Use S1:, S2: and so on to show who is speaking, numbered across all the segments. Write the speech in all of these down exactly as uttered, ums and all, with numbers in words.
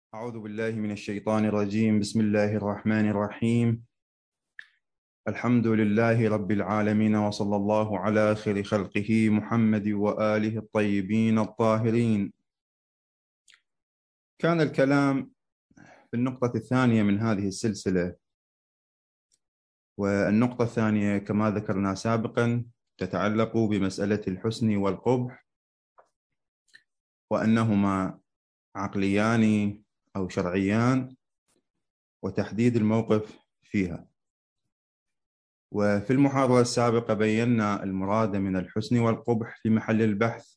S1: أعوذ بالله من الشيطان الرجيم. بسم الله الرحمن الرحيم. الحمد لله رب العالمين، وصلى الله على خير خلقه محمد وآله الطيبين الطاهرين. كان الكلام في النقطة الثانية من هذه السلسلة، والنقطة الثانية كما ذكرنا سابقا تتعلق بمسألة الحسن والقبح، وأنهما عقليان أو شرعيان، وتحديد الموقف فيها. وفي المحاضرة السابقة بينا المراد من الحسن والقبح في محل البحث،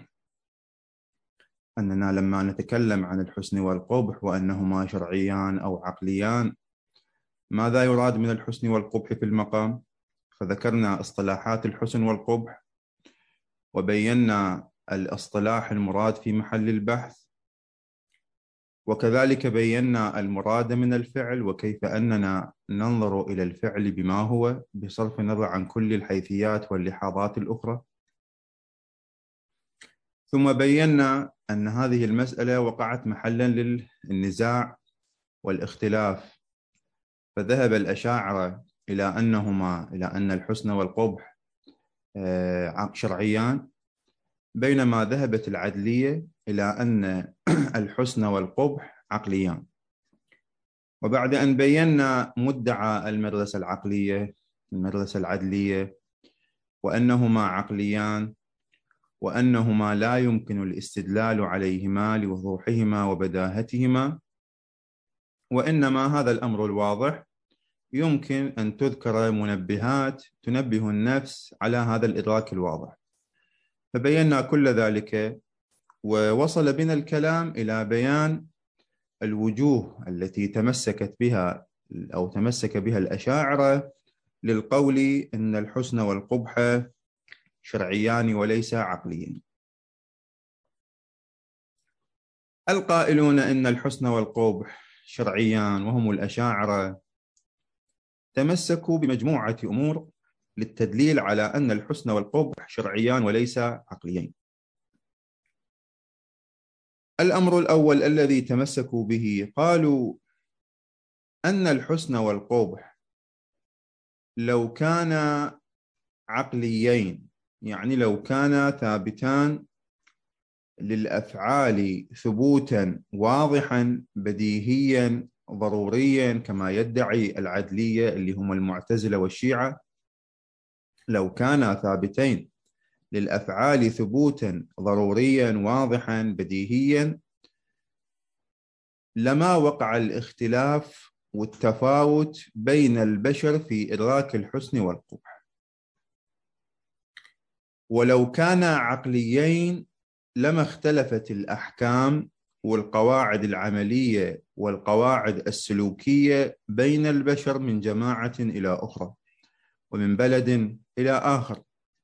S1: أننا لما نتكلم عن الحسن والقبح وأنهما شرعيان أو عقليان، ماذا يراد من الحسن والقبح في المقام؟ فذكرنا اصطلاحات الحسن والقبح، وبينا الاصطلاح المراد في محل البحث، وكذلك بينا المراد من الفعل وكيف أننا ننظر إلى الفعل بما هو بصرف النظر عن كل الحيثيات واللحاظات الأخرى. ثم بينا أن هذه المسألة وقعت محلا للنزاع والاختلاف، فذهب الأشاعرة إلى أنهما إلى أن الحسن والقبح شرعيان، بينما ذهبت العدلية إلى أن الحسن والقبح عقليان. وبعد أن بينا مدعى المدرسة العقلية المدرسة العدلية وأنهما عقليان، وأنهما لا يمكن الاستدلال عليهما لوضوحهما وبداهتهما، وإنما هذا الأمر الواضح يمكن أن تذكر منبهات تنبه النفس على هذا الإدراك الواضح. فبينا كل ذلك، ووصل بنا الكلام إلى بيان الوجوه التي تمسكت بها أو تمسك بها الأشاعرة للقول إن الحسن والقبح شرعيان وليس عقليين. القائلون إن الحسن والقبح شرعيان وهم الأشاعرة تمسكوا بمجموعة أمور للتدليل على أن الحسن والقبح شرعيان وليس عقليين. الأمر الأول الذي تمسكوا به، قالوا أن الحسن والقبح لو كان عقليين، يعني لو كان ثابتان للأفعال ثبوتا واضحا بديهيا ضروريا كما يدعي العدلية اللي هم المعتزلة والشيعة، لو كانا ثابتين للأفعال ثبوتا ضروريا واضحا بديهيا، لما وقع الاختلاف والتفاوت بين البشر في إدراك الحسن والقبح. ولو كانا عقليين لما اختلفت الأحكام والقواعد العملية والقواعد السلوكية بين البشر من جماعة إلى أخرى ومن بلد إلى آخر،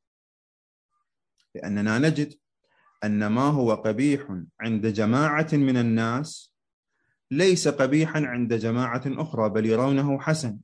S1: لأننا نجد أن ما هو قبيح عند جماعة من الناس ليس قبيحا عند جماعة أخرى، بل يرونه حسن.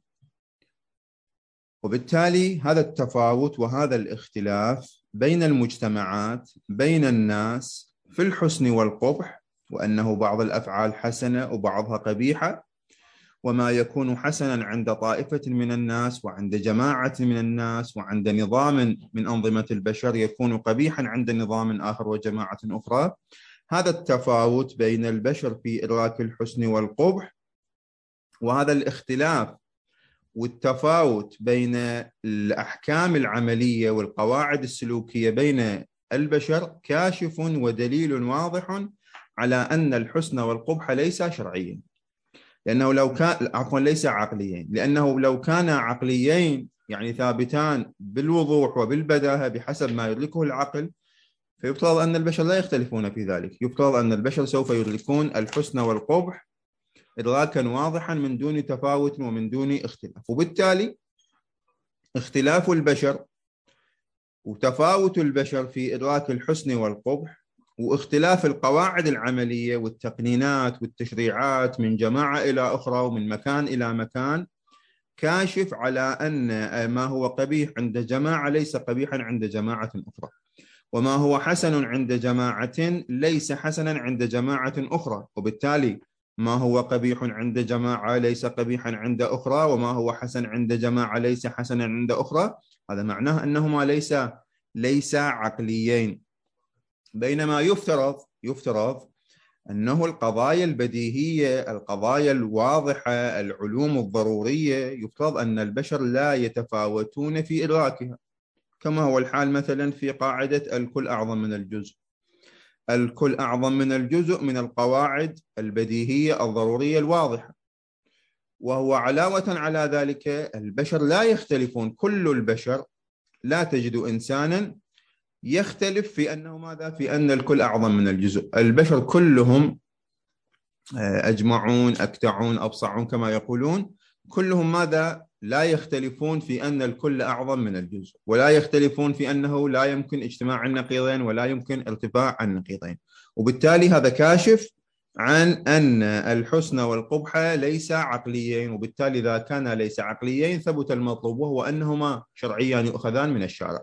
S1: وبالتالي هذا التفاوت وهذا الاختلاف بين المجتمعات بين الناس في الحسن والقبح، وأنه بعض الأفعال حسنة وبعضها قبيحة، وما يكون حسنا عند طائفة من الناس وعند جماعة من الناس وعند نظام من أنظمة البشر يكون قبيحا عند نظام آخر وجماعة أخرى. هذا التفاوت بين البشر في إدراك الحسن والقبح، وهذا الاختلاف والتفاوت بين الأحكام العملية والقواعد السلوكية بين البشر كاشف ودليل واضح على أن الحسن والقبح ليس شرعيا، لأنه لو كان عفوا ليس عقليين، لأنه لو كان عقليين يعني ثابتان بالوضوح وبالبداهة بحسب ما يدركه العقل، فيفترض أن البشر لا يختلفون في ذلك، يفترض أن البشر سوف يدركون الحسن والقبح إدراكا واضحا من دون تفاوت ومن دون اختلاف. وبالتالي اختلاف البشر وتفاوت البشر في إدراك الحسن والقبح واختلاف القواعد العملية والتقنينات والتشريعات من جماعة إلى أخرى ومن مكان إلى مكان كاشف على أن ما هو قبيح عند جماعة ليس قبيحا عند جماعة أخرى، وما هو حسن عند جماعة ليس حسنا عند جماعة أخرى. وبالتالي ما هو قبيح عند جماعة ليس قبيحا عند أخرى، وما هو حسن عند جماعة ليس حسنا عند أخرى. هذا معناه أنهما ليس ليس عقليين. بينما يفترض يفترض أنه القضايا البديهية، القضايا الواضحة، العلوم الضرورية، يفترض أن البشر لا يتفاوتون في إدراكها، كما هو الحال مثلا في قاعدة الكل أعظم من الجزء. الكل أعظم من الجزء من القواعد البديهية الضرورية الواضحة، وهو علاوة على ذلك البشر لا يختلفون. كل البشر لا تجد إنسانا يختلف في أنه ماذا؟ في أن الكل أعظم من الجزء. البشر كلهم أجمعون أكتعون أبصعون كما يقولون، كلهم ماذا؟ لا يختلفون في أن الكل أعظم من الجزء، ولا يختلفون في أنه لا يمكن اجتماع النقيضين ولا يمكن ارتفاع النقيضين. وبالتالي هذا كاشف عن أن الحسن والقبح ليس عقليين، وبالتالي إذا كان ليس عقليين ثبت المطلوب، وهو أنهما شرعيان يؤخذان من الشارع.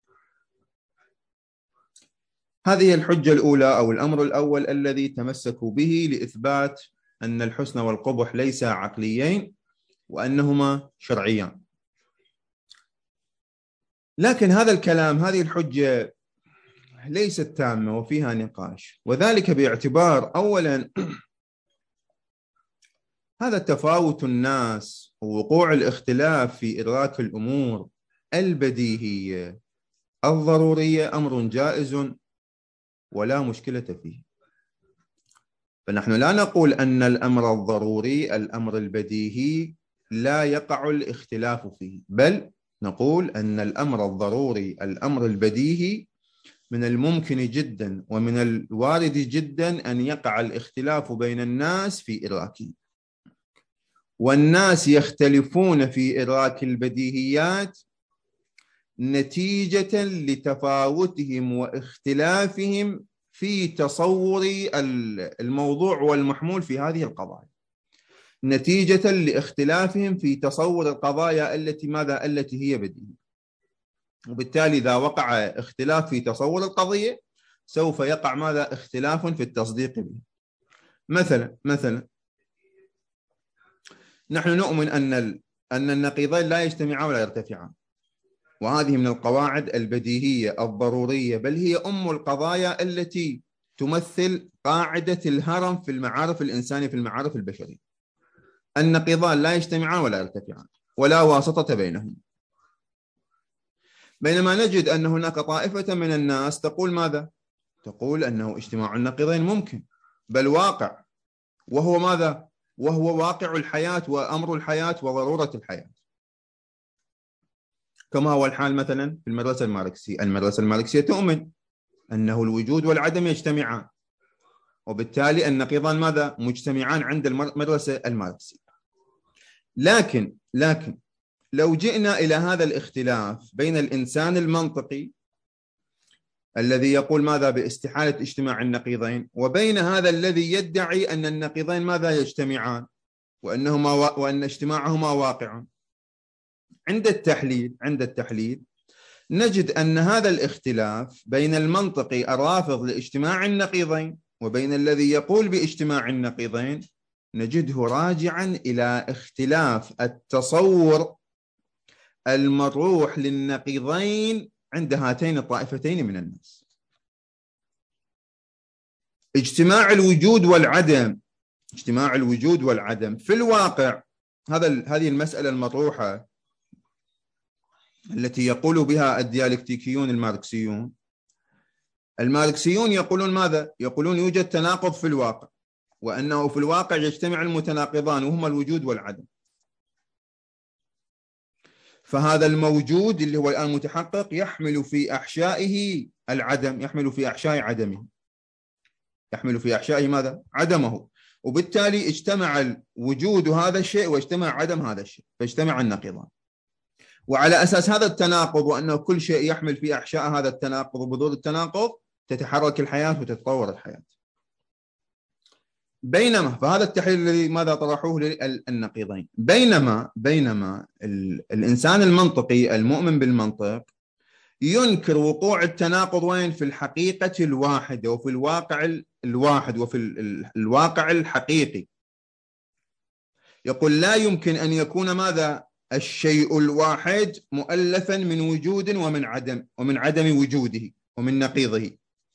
S1: هذه الحجة الأولى أو الأمر الأول الذي تمسكوا به لإثبات أن الحسن والقبح ليس عقليين وأنهما شرعيان. لكن هذا الكلام، هذه الحجة ليست تامة وفيها نقاش، وذلك باعتبار أولا هذا تفاوت الناس ووقوع الاختلاف في إدراك الأمور البديهية الضرورية أمر جائز ولا مشكلة فيه. فنحن لا نقول أن الأمر الضروري، الأمر البديهي، لا يقع الاختلاف فيه، بل نقول أن الأمر الضروري، الأمر البديهي، من الممكن جدا ومن الوارد جدا أن يقع الاختلاف بين الناس في إدراكه، والناس يختلفون في إدراك البديهيات نتيجة لتفاوتهم واختلافهم في تصور الموضوع والمحمول في هذه القضايا، نتيجة لاختلافهم في تصور القضايا التي ماذا؟ التي هي بديهية. وبالتالي إذا وقع اختلاف في تصور القضية سوف يقع ماذا؟ اختلاف في التصديق به. مثلا مثلا نحن نؤمن أن أن النقيضين لا يجتمعان ولا يرتفعان، وهذه من القواعد البديهية الضرورية، بل هي أم القضايا التي تمثل قاعدة الهرم في المعارف الإنسانية، في المعارف البشرية. النقيضان لا يجتمعان ولا يرتفعان ولا واسطة بينهم. بينما نجد أن هناك طائفة من الناس تقول ماذا؟ تقول أنه اجتماع النقيضين ممكن، بل واقع، وهو ماذا؟ وهو واقع الحياة وأمر الحياة وضرورة الحياة، كما هو الحال مثلا في المدرسة الماركسية. المدرسة الماركسية تؤمن أنه الوجود والعدم يجتمعان، وبالتالي النقيضان ماذا؟ مجتمعان عند المدرسة الماركسية. لكن لكن لو جئنا إلى هذا الاختلاف بين الإنسان المنطقي الذي يقول ماذا؟ باستحالة اجتماع النقيضين، وبين هذا الذي يدعي أن النقيضين ماذا؟ يجتمعان وأنهما و... وأن اجتماعهما واقع، عند التحليل عند التحليل نجد أن هذا الاختلاف بين المنطقي الرافض لاجتماع النقيضين وبين الذي يقول باجتماع النقيضين نجده راجعا إلى اختلاف التصور المطروح للنقيضين عند هاتين الطائفتين من الناس. اجتماع الوجود والعدم، اجتماع الوجود والعدم في الواقع، هذا هذه المسألة المطروحة التي يقول بها الديالكتيكيون الماركسيون. الماركسيون يقولون ماذا؟ يقولون يوجد تناقض في الواقع، وأنه في الواقع يجتمع المتناقضان وهما الوجود والعدم. فهذا الموجود اللي هو الآن متحقق يحمل في أحشائه العدم، يحمل في أحشاء عدمه، يحمل في أحشائه ماذا؟ عدمه. وبالتالي اجتمع وجود هذا الشيء واجتمع عدم هذا الشيء، فاجتمع النقيضان. وعلى أساس هذا التناقض وأنه كل شيء يحمل في أحشاء هذا التناقض وبذور التناقض تتحرك الحياة وتتطور الحياة. بينما فهذا التحليل الذي ماذا طرحوه للنقيضين، بينما بينما الإنسان المنطقي المؤمن بالمنطق ينكر وقوع التناقض وين؟ في الحقيقة الواحدة وفي الواقع الواحد وفي الواقع الحقيقي. يقول لا يمكن أن يكون ماذا؟ الشيء الواحد مؤلفا من وجود ومن عدم، ومن عدم وجوده ومن نقيضه.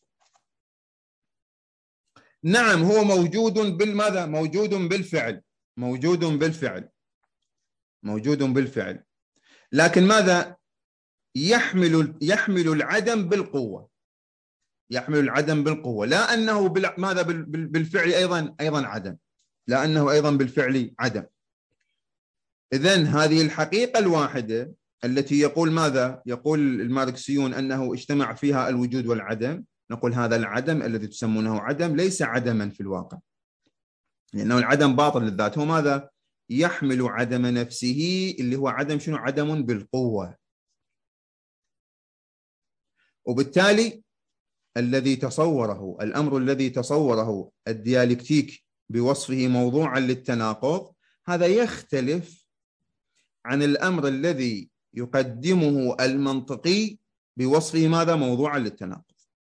S1: نعم هو موجود بالماذا؟ موجود بالفعل، موجود بالفعل، موجود بالفعل، لكن ماذا؟ يحمل يحمل العدم بالقوة، يحمل العدم بالقوة، لا أنه بال... ماذا بالفعل أيضا أيضا عدم، لا أنه أيضا بالفعل عدم. إذن هذه الحقيقة الواحدة التي يقول ماذا؟ يقول الماركسيون أنه اجتمع فيها الوجود والعدم، نقول هذا العدم الذي تسمونه عدم ليس عدما في الواقع، لأنه العدم باطل للذات، هو ماذا؟ يحمل عدم نفسه اللي هو عدم شنو؟ عدم بالقوة. وبالتالي الذي تصوره الأمر الذي تصوره الديالكتيك بوصفه موضوعا للتناقض، هذا يختلف عن الأمر الذي يقدمه المنطقي بوصفه ماذا؟ موضوعا للتناقض.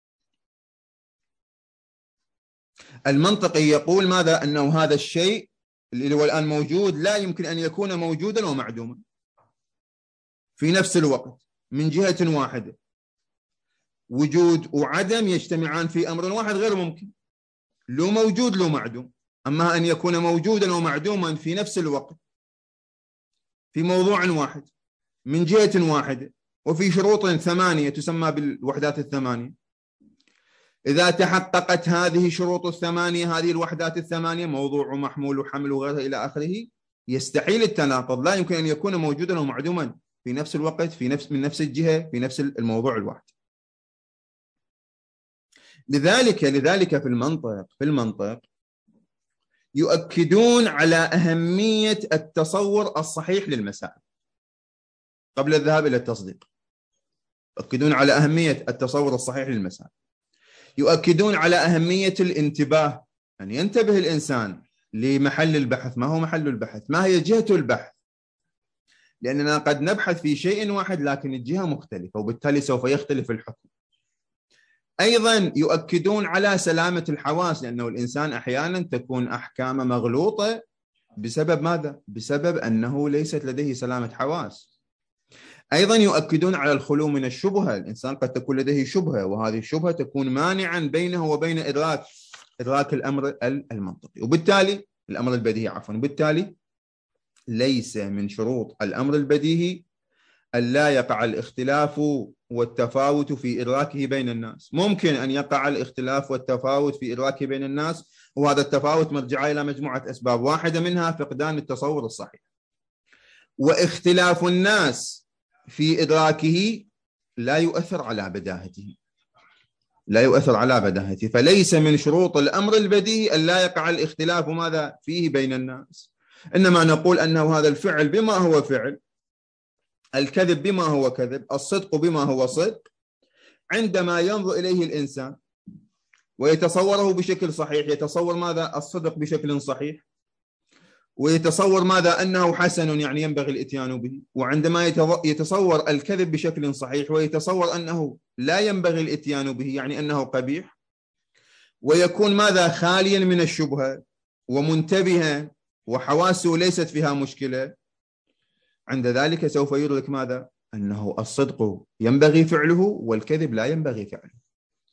S1: المنطقي يقول ماذا؟ أنه هذا الشيء اللي هو الآن موجود لا يمكن أن يكون موجودا ومعدوما في نفس الوقت من جهة واحدة، وجود وعدم يجتمعان في أمر واحد غير ممكن، لو موجود لو معدوم. أما أن يكون موجودا ومعدوما في نفس الوقت في موضوع واحد من جهة واحدة وفي شروط ثمانية تسمى بالوحدات الثمانية، إذا تحققت هذه الشروط الثمانية، هذه الوحدات الثمانية، موضوع ومحمول وحمل وغيرها إلى آخره، يستحيل التناقض، لا يمكن أن يكون موجودا ومعدوما في نفس الوقت في نفس من نفس الجهة في نفس الموضوع الواحد. لذلك لذلك في المنطق في المنطق يؤكدون على أهمية التصور الصحيح للمسائل قبل الذهاب إلى التصديق، يؤكدون على أهمية التصور الصحيح للمسائل، يؤكدون على أهمية الانتباه، أن يعني ينتبه الإنسان لمحل البحث، ما هو محل البحث، ما هي جهة البحث، لأننا قد نبحث في شيء واحد لكن الجهة مختلفة وبالتالي سوف يختلف الحكم. أيضا يؤكدون على سلامة الحواس، لأنه الإنسان أحيانا تكون أحكام مغلوطة بسبب ماذا؟ بسبب أنه ليست لديه سلامة حواس. أيضا يؤكدون على الخلو من الشبهة، الإنسان قد تكون لديه شبهة وهذه الشبهة تكون مانعا بينه وبين إدراك إدراك الأمر المنطقي، وبالتالي الأمر البديهي عفوا، وبالتالي ليس من شروط الأمر البديهي ألا يقع الاختلاف والتفاوت في إدراكه بين الناس. ممكن أن يقع الاختلاف والتفاوت في إدراكه بين الناس، وهذا التفاوت مرجع إلى مجموعة أسباب، واحدة منها فقدان التصور الصحيح، واختلاف الناس في إدراكه لا يؤثر على بداهته، لا يؤثر على بداهته، فليس من شروط الأمر البديهي أن لا يقع الاختلاف ماذا فيه بين الناس، إنما نقول أنه هذا الفعل بما هو فعل، الكذب بما هو كذب، الصدق بما هو صدق، عندما ينظر إليه الإنسان ويتصوره بشكل صحيح، يتصور ماذا؟ الصدق بشكل صحيح، ويتصور ماذا؟ أنه حسن يعني ينبغي الإتيان به، وعندما يتصور الكذب بشكل صحيح ويتصور أنه لا ينبغي الإتيان به يعني أنه قبيح، ويكون ماذا؟ خاليا من الشبهة ومنتبها وحواسه ليست فيها مشكلة، عند ذلك سوف يدرك ماذا؟ أنه الصدق ينبغي فعله والكذب لا ينبغي فعله.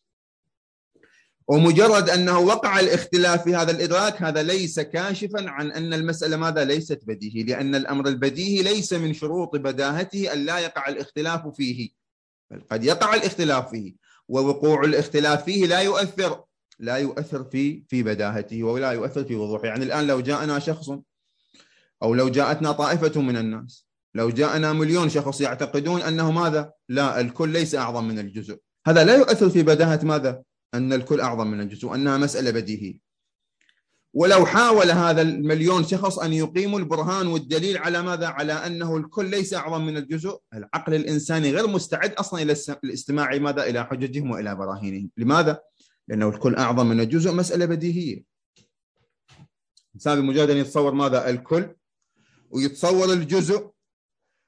S1: ومجرد أنه وقع الاختلاف في هذا الإدراك، هذا ليس كاشفا عن أن المسألة ماذا؟ ليست بديهي، لأن الأمر البديهي ليس من شروط بداهته أن لا يقع الاختلاف فيه، بل قد يقع الاختلاف فيه، ووقوع الاختلاف فيه لا يؤثر لا يؤثر في في بداهته ولا يؤثر في وضوحه. يعني الآن لو جاءنا شخص أو لو جاءتنا طائفة من الناس، لو جاءنا مليون شخص يعتقدون أنه ماذا؟ لا، الكل ليس أعظم من الجزء، هذا لا يؤثر في بداهة ماذا؟ أن الكل أعظم من الجزء وأنها مسألة بديهية. ولو حاول هذا المليون شخص أن يقيموا البرهان والدليل على ماذا؟ على أنه الكل ليس أعظم من الجزء، العقل الإنساني غير مستعد أصلا إلى الاستماع ماذا؟ إلى حججهم وإلى براهينهم. لماذا؟ لأنه الكل أعظم من الجزء مسألة بديهية. الإنسان بمجرد أن يتصور ماذا؟ الكل، ويتصور الجزء،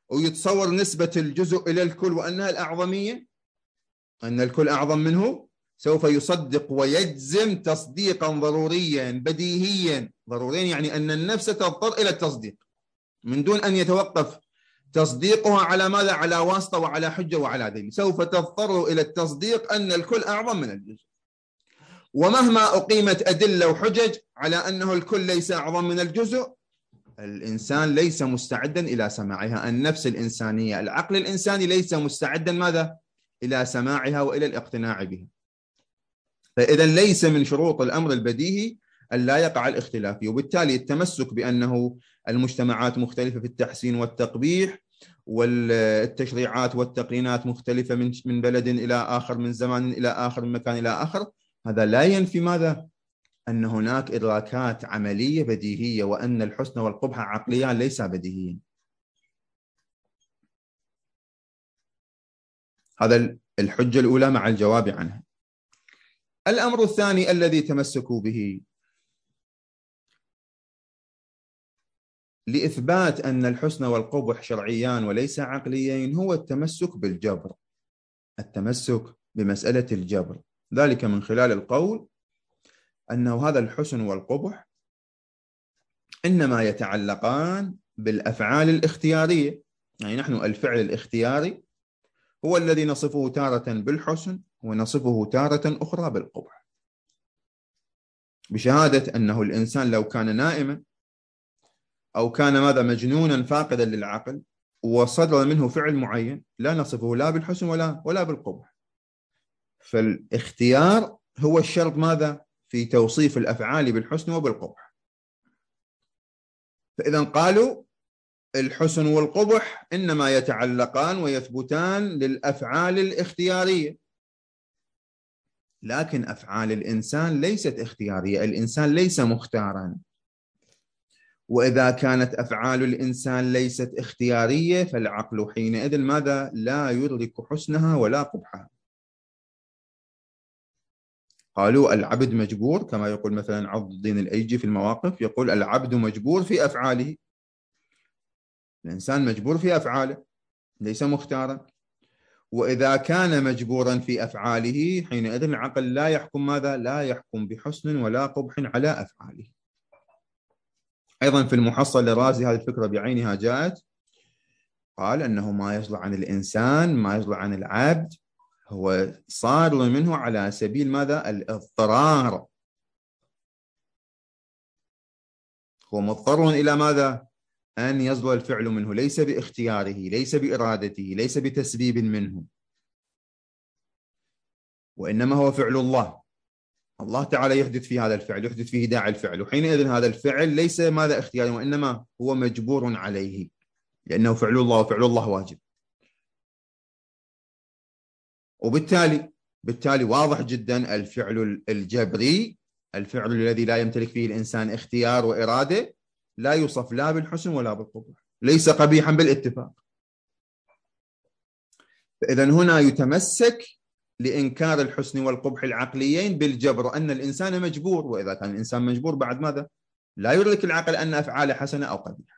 S1: ويتصور نسبة الجزء إلى الكل وأنها الأعظمية، أن الكل أعظم منه، سوف يصدق ويجزم تصديقا ضروريا بديهيا. ضروريا يعني أن النفس تضطر إلى التصديق من دون أن يتوقف تصديقها على ماذا؟ على واسطة وعلى حجة وعلى دليل. سوف تضطر إلى التصديق أن الكل أعظم من الجزء، ومهما أقيمت أدلة وحجج على أنه الكل ليس أعظم من الجزء، الإنسان ليس مستعدا إلى سماعها. النفس الإنسانية، العقل الإنساني ليس مستعدا ماذا؟ إلى سماعها وإلى الاقتناع بها. فإذا ليس من شروط الأمر البديهي أن لا يقع الاختلاف، وبالتالي التمسك بأنه المجتمعات مختلفة في التحسين والتقبيح، والتشريعات والتقنينات مختلفة من من بلد إلى آخر، من زمان إلى آخر، من مكان إلى آخر، هذا لا ينفي ماذا؟ أن هناك إدراكات عملية بديهية، وأن الحسن والقبح عقليان ليس بديهيين. هذا الحجة الأولى مع الجواب عنها. الأمر الثاني الذي تمسكوا به لإثبات أن الحسن والقبح شرعيان وليس عقليين هو التمسك بالجبر، التمسك بمسألة الجبر، ذلك من خلال القول أنه هذا الحسن والقبح إنما يتعلقان بالأفعال الاختيارية. يعني نحن الفعل الاختياري هو الذي نصفه تارة بالحسن ونصفه تارة أخرى بالقبح، بشهادة أنه الإنسان لو كان نائما أو كان ماذا؟ مجنونا فاقدا للعقل، وصدر منه فعل معين، لا نصفه لا بالحسن ولا ولا بالقبح. فالاختيار هو الشرط ماذا؟ في توصيف الأفعال بالحسن وبالقبح. فإذا قالوا الحسن والقبح إنما يتعلقان ويثبتان للأفعال الاختيارية، لكن أفعال الإنسان ليست اختيارية، الإنسان ليس مختارا. وإذا كانت أفعال الإنسان ليست اختيارية فالعقل حينئذ ماذا؟ لا يدرك حسنها ولا قبحها. قالوا العبد مجبور، كما يقول مثلا عض الدين الأيجي في المواقف، يقول العبد مجبور في أفعاله. الإنسان مجبور في أفعاله ليس مختارا، وإذا كان مجبورا في أفعاله حينئذ العقل لا يحكم ماذا؟ لا يحكم بحسن ولا قبح على أفعاله. أيضا في المحصل للرازي هذه الفكرة بعينها جاءت، قال أنه ما يصدر عن الإنسان، ما يصدر عن العبد، هو صادر منه على سبيل ماذا؟ الاضطرار. هو مضطر إلى ماذا؟ أن يصدر الفعل منه، ليس باختياره، ليس بإرادته، ليس بتسبيب منه، وإنما هو فعل الله. الله تعالى يحدث في هذا الفعل، يحدث فيه داعي الفعل، وحينئذ هذا الفعل ليس ماذا؟ اختياري، وإنما هو مجبور عليه، لأنه فعل الله، وفعل الله واجب. وبالتالي بالتالي واضح جدا الفعل الجبري، الفعل الذي لا يمتلك فيه الإنسان اختيار وإرادة، لا يوصف لا بالحسن ولا بالقبح، ليس قبيحا بالاتفاق. فإذا هنا يتمسك لإنكار الحسن والقبح العقليين بالجبر، أن الإنسان مجبور، وإذا كان الإنسان مجبور بعد ماذا؟ لا يدرك العقل أن أفعاله حسنة أو قبيحة.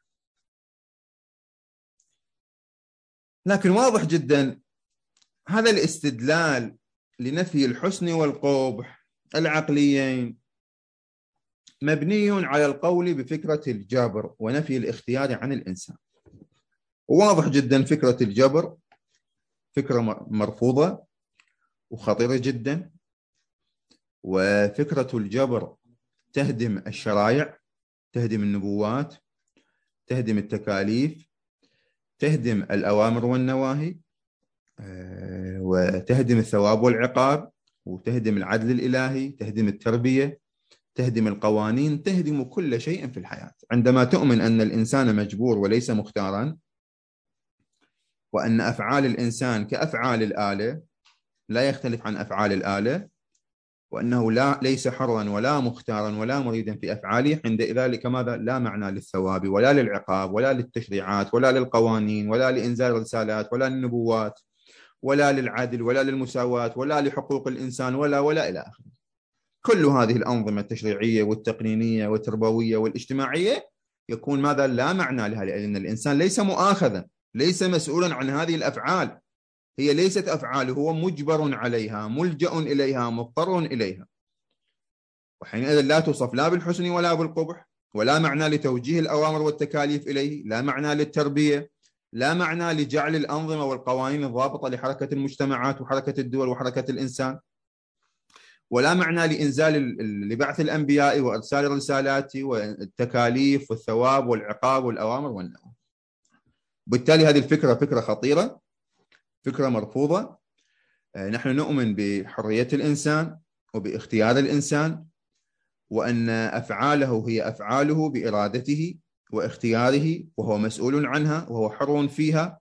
S1: لكن واضح جدا هذا الاستدلال لنفي الحسن والقبح العقليين مبني على القول بفكرة الجبر ونفي الاختيار عن الإنسان. واضح جدا فكرة الجبر فكرة مرفوضة وخطيرة جدا، وفكرة الجبر تهدم الشرائع، تهدم النبوات، تهدم التكاليف، تهدم الأوامر والنواهي، وتهدم الثواب والعقاب، وتهدم العدل الإلهي، تهدم التربية، تهدم القوانين، تهدم كل شيء في الحياة. عندما تؤمن أن الإنسان مجبور وليس مختارا، وأن أفعال الإنسان كأفعال الآلة لا يختلف عن أفعال الآلة، وأنه لا ليس حرا ولا مختارا ولا مريدا في أفعاله، عند ذلك ماذا؟ لا معنى للثواب ولا للعقاب ولا للتشريعات ولا للقوانين ولا لإنزال الرسالات ولا للنبوات ولا للعدل ولا للمساواة ولا لحقوق الإنسان ولا ولا إلى آخره. كل هذه الأنظمة التشريعية والتقنينية والتربوية والاجتماعية يكون ماذا؟ لا معنى لها، لأن الإنسان ليس مؤاخذا، ليس مسؤولا عن هذه الأفعال، هي ليست أفعاله، هو مجبر عليها، ملجأ إليها، مضطر إليها، وحينئذ لا توصف لا بالحسن ولا بالقبح، ولا معنى لتوجيه الأوامر والتكاليف إليه، لا معنى للتربية، لا معنى لجعل الأنظمة والقوانين الضابطة لحركة المجتمعات وحركة الدول وحركة الإنسان، ولا معنى لإنزال لبعث الأنبياء وإرسال الرسالات والتكاليف والثواب والعقاب والأوامر والنواهي. بالتالي هذه الفكرة فكرة خطيرة، فكرة مرفوضة. نحن نؤمن بحرية الإنسان وباختيار الإنسان، وأن أفعاله هي أفعاله بإرادته واختياره، وهو مسؤول عنها وهو حر فيها.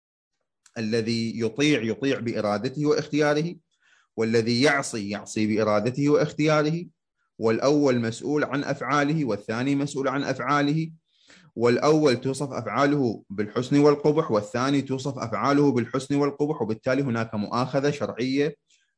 S1: الذي يطيع يطيع بإرادته واختياره، والذي يعصي يعصي بإرادته واختياره، والأول مسؤول عن أفعاله والثاني مسؤول عن أفعاله، والأول توصف أفعاله بالحسن والقبح والثاني توصف أفعاله بالحسن والقبح، وبالتالي هناك مؤاخذة شرعية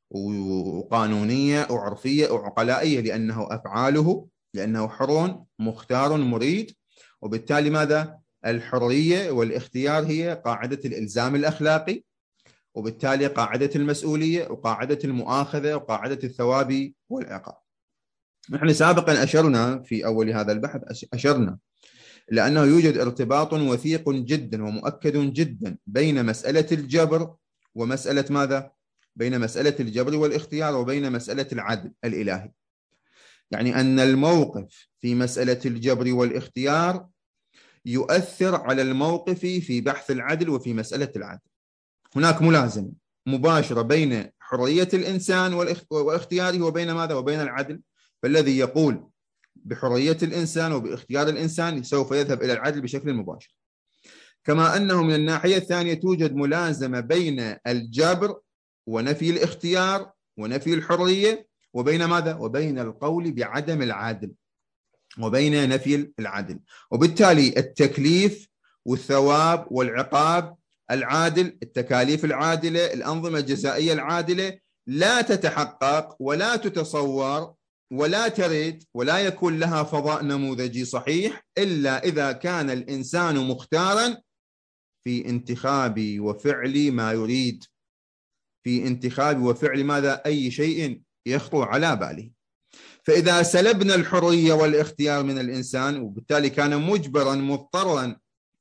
S1: وقانونية وعرفية وعقلائية، لأنه أفعاله، لأنه حر مختار مريد. وبالتالي ماذا؟ الحرية والاختيار هي قاعدة الإلزام الأخلاقي، وبالتالي قاعدة المسؤولية وقاعدة المؤاخذة وقاعدة الثواب والعقاب. نحن سابقا أشرنا في أول هذا البحث أشرنا لأنه يوجد ارتباط وثيق جدا ومؤكد جدا بين مسألة الجبر ومسألة ماذا؟ بين مسألة الجبر والاختيار وبين مسألة العدل الإلهي. يعني أن الموقف في مسألة الجبر والاختيار يؤثر على الموقف في بحث العدل وفي مسألة العدل. هناك ملازمة مباشرة بين حرية الإنسان واختياره وبين ماذا؟ وبين العدل. فالذي يقول بحرية الإنسان وباختيار الإنسان سوف يذهب إلى العدل بشكل مباشر. كما أنه من الناحية الثانية توجد ملازمة بين الجبر ونفي الاختيار ونفي الحرية وبين ماذا؟ وبين القول بعدم العدل وبين نفي العدل. وبالتالي التكليف والثواب والعقاب العادل، التكاليف العادلة، الأنظمة الجزائية العادلة لا تتحقق ولا تتصور ولا ترد ولا يكون لها فضاء نموذجي صحيح إلا إذا كان الإنسان مختارا في انتخاب وفعل ما يريد، في انتخاب وفعل ماذا؟ أي شيء يخطر على باله. فإذا سلبنا الحرية والاختيار من الإنسان وبالتالي كان مجبرا مضطرا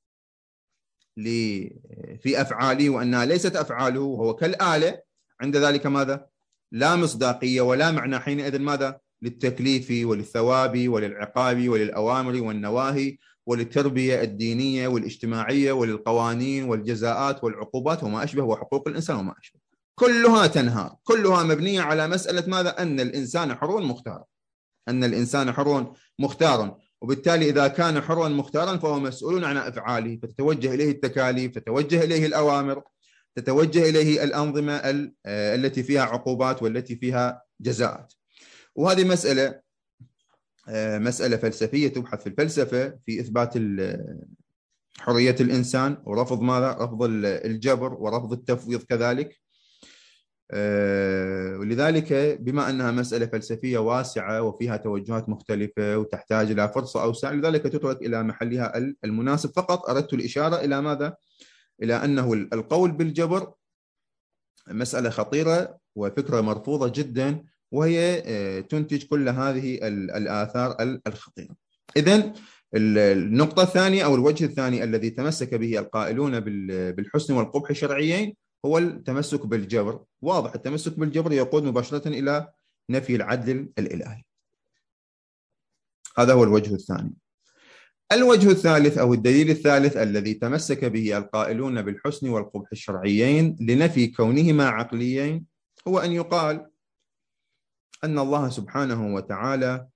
S1: في أفعاله وأنها ليست أفعاله وهو كالآلة، عند ذلك ماذا؟ لا مصداقية ولا معنى حينئذ ماذا؟ للتكليف وللثواب وللعقاب وللأوامر والنواهي وللتربية الدينية والاجتماعية وللقوانين والجزاءات والعقوبات وما أشبه وحقوق الإنسان وما أشبه، كلها تنهار، كلها مبنية على مسألة ماذا؟ أن الإنسان حر مختار، أن الإنسان حر مختار. وبالتالي إذا كان حرا مختارا فهو مسؤول عن أفعاله، فتتوجه إليه التكاليف، تتوجه إليه الأوامر، تتوجه إليه الأنظمة التي فيها عقوبات والتي فيها جزاءات. وهذه مسألة مسألة فلسفية تبحث في الفلسفة في إثبات حرية الإنسان ورفض ماذا؟ رفض الجبر ورفض التفويض كذلك. ولذلك بما أنها مسألة فلسفية واسعة وفيها توجهات مختلفة وتحتاج إلى فرصة أوسع، لذلك تترك إلى محلها المناسب. فقط أردت الإشارة إلى ماذا؟ إلى أنه القول بالجبر مسألة خطيرة وفكرة مرفوضة جدا، وهي تنتج كل هذه الآثار الخطيرة. إذن النقطة الثانية أو الوجه الثاني الذي تمسك به القائلون بالحسن والقبح شرعيين هو التمسك بالجبر. واضح التمسك بالجبر يقود مباشرة إلى نفي العدل الإلهي. هذا هو الوجه الثاني. الوجه الثالث أو الدليل الثالث الذي تمسك به القائلون بالحسن والقبح الشرعيين لنفي كونهما عقليين هو أن يقال أن الله سبحانه وتعالى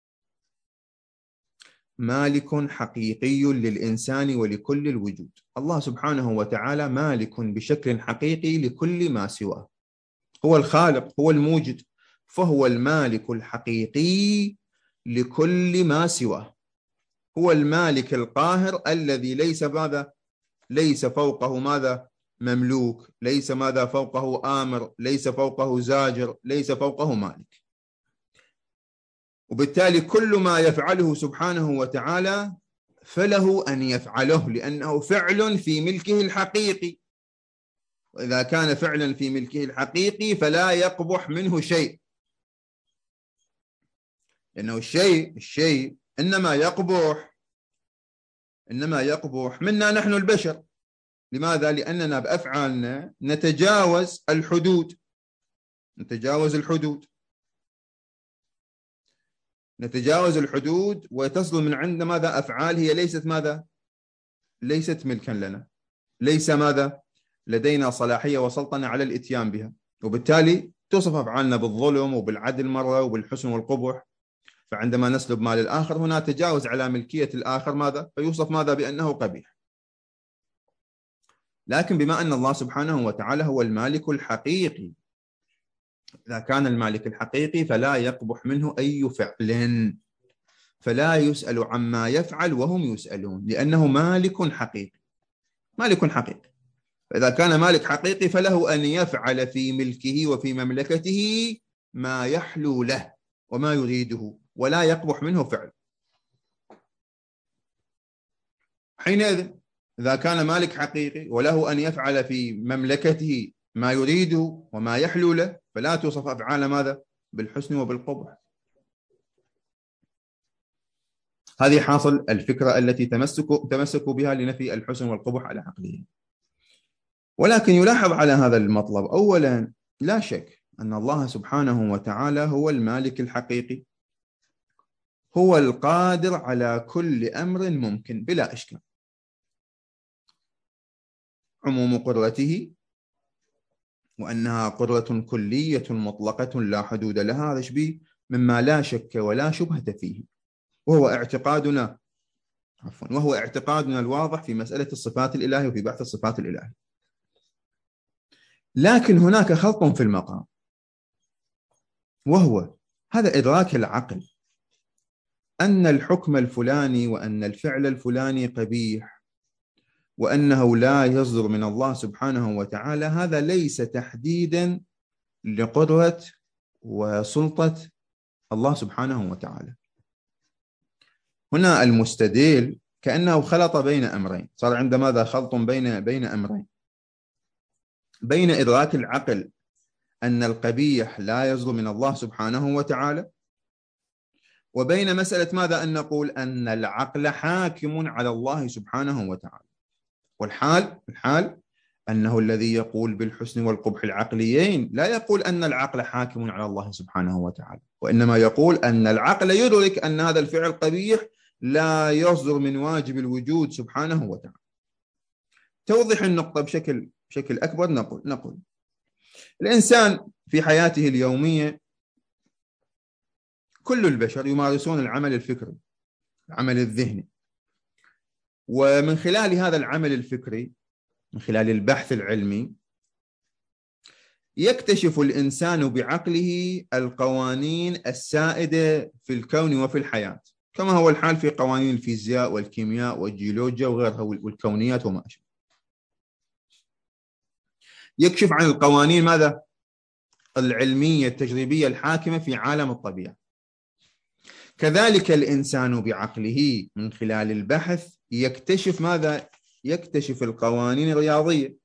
S1: مالك حقيقي للإنسان ولكل الوجود. الله سبحانه وتعالى مالك بشكل حقيقي لكل ما سواه، هو الخالق، هو الموجد، فهو المالك الحقيقي لكل ما سواه، هو المالك القاهر الذي ليس ماذا؟ ليس فوقه ماذا؟ مملوك، ليس ماذا؟ فوقه آمر، ليس فوقه زاجر، ليس فوقه مالك. وبالتالي كل ما يفعله سبحانه وتعالى فله أن يفعله لأنه فعل في ملكه الحقيقي، وإذا كان فعلا في ملكه الحقيقي فلا يقبح منه شيء، لأنه الشيء الشيء إنما يقبح إنما يقبح منا نحن البشر. لماذا؟ لأننا بأفعالنا نتجاوز الحدود نتجاوز الحدود نتجاوز الحدود وتصل من عندنا ماذا؟ أفعال هي ليست ماذا؟ ليست ملكا لنا، ليس ماذا؟ لدينا صلاحية وسلطنة على الإتيان بها، وبالتالي توصف أفعالنا بالظلم وبالعدل مرة وبالحسن والقبح. فعندما نسلب مال الآخر هنا تجاوز على ملكية الآخر ماذا؟ فيوصف ماذا؟ بأنه قبيح. لكن بما أن الله سبحانه وتعالى هو المالك الحقيقي، إذا كان المالك الحقيقي فلا يقبح منه أي فعل، فلا يسأل عما يفعل وهم يسألون، لأنه مالك حقيقي مالك حقيقي. فإذا كان مالك حقيقي فله أن يفعل في ملكه وفي مملكته ما يحلو له وما يريده، ولا يقبح منه فعل. حينئذ إذا كان مالك حقيقي وله أن يفعل في مملكته ما يريده وما يحلو له، فلا توصف أفعال ماذا؟ بالحسن وبالقبح. هذه حاصل الفكرة التي تمسكوا تمسكوا بها لنفي الحسن والقبح على عقله. ولكن يلاحظ على هذا المطلب أولا لا شك أن الله سبحانه وتعالى هو المالك الحقيقي، هو القادر على كل أمر ممكن بلا إشكال. عموم قدرته وأنها قدرة كلية مطلقة لا حدود لها، هذا شبيه مما لا شك ولا شبهة فيه، وهو اعتقادنا عفوا وهو اعتقادنا الواضح في مسألة الصفات الإلهية وفي بحث الصفات الإلهية. لكن هناك خلط في المقام، وهو هذا إدراك العقل أن الحكم الفلاني وأن الفعل الفلاني قبيح وأنه لا يصدر من الله سبحانه وتعالى، هذا ليس تحديدا لقدرة وسلطة الله سبحانه وتعالى. هنا المستدل كأنه خلط بين أمرين، صار عنده ماذا؟ خلط بين بين أمرين، بين إدراك العقل أن القبيح لا يصدر من الله سبحانه وتعالى، وبين مسألة ماذا؟ أن نقول أن العقل حاكم على الله سبحانه وتعالى. والحال الحال أنه الذي يقول بالحسن والقبح العقليين لا يقول أن العقل حاكم على الله سبحانه وتعالى، وإنما يقول أن العقل يدرك أن هذا الفعل قبيح لا يصدر من واجب الوجود سبحانه وتعالى. توضح النقطة بشكل بشكل أكبر. نقول نقول الإنسان في حياته اليومية كل البشر يمارسون العمل الفكري، العمل الذهني، ومن خلال هذا العمل الفكري، من خلال البحث العلمي، يكتشف الإنسان بعقله القوانين السائدة في الكون وفي الحياة، كما هو الحال في قوانين الفيزياء والكيمياء والجيولوجيا وغيرها والكونيات وما أشبه. يكشف عن القوانين ماذا؟ العلمية التجريبية الحاكمة في عالم الطبيعة. كذلك الإنسان بعقله من خلال البحث يكتشف ماذا؟ يكتشف القوانين الرياضية.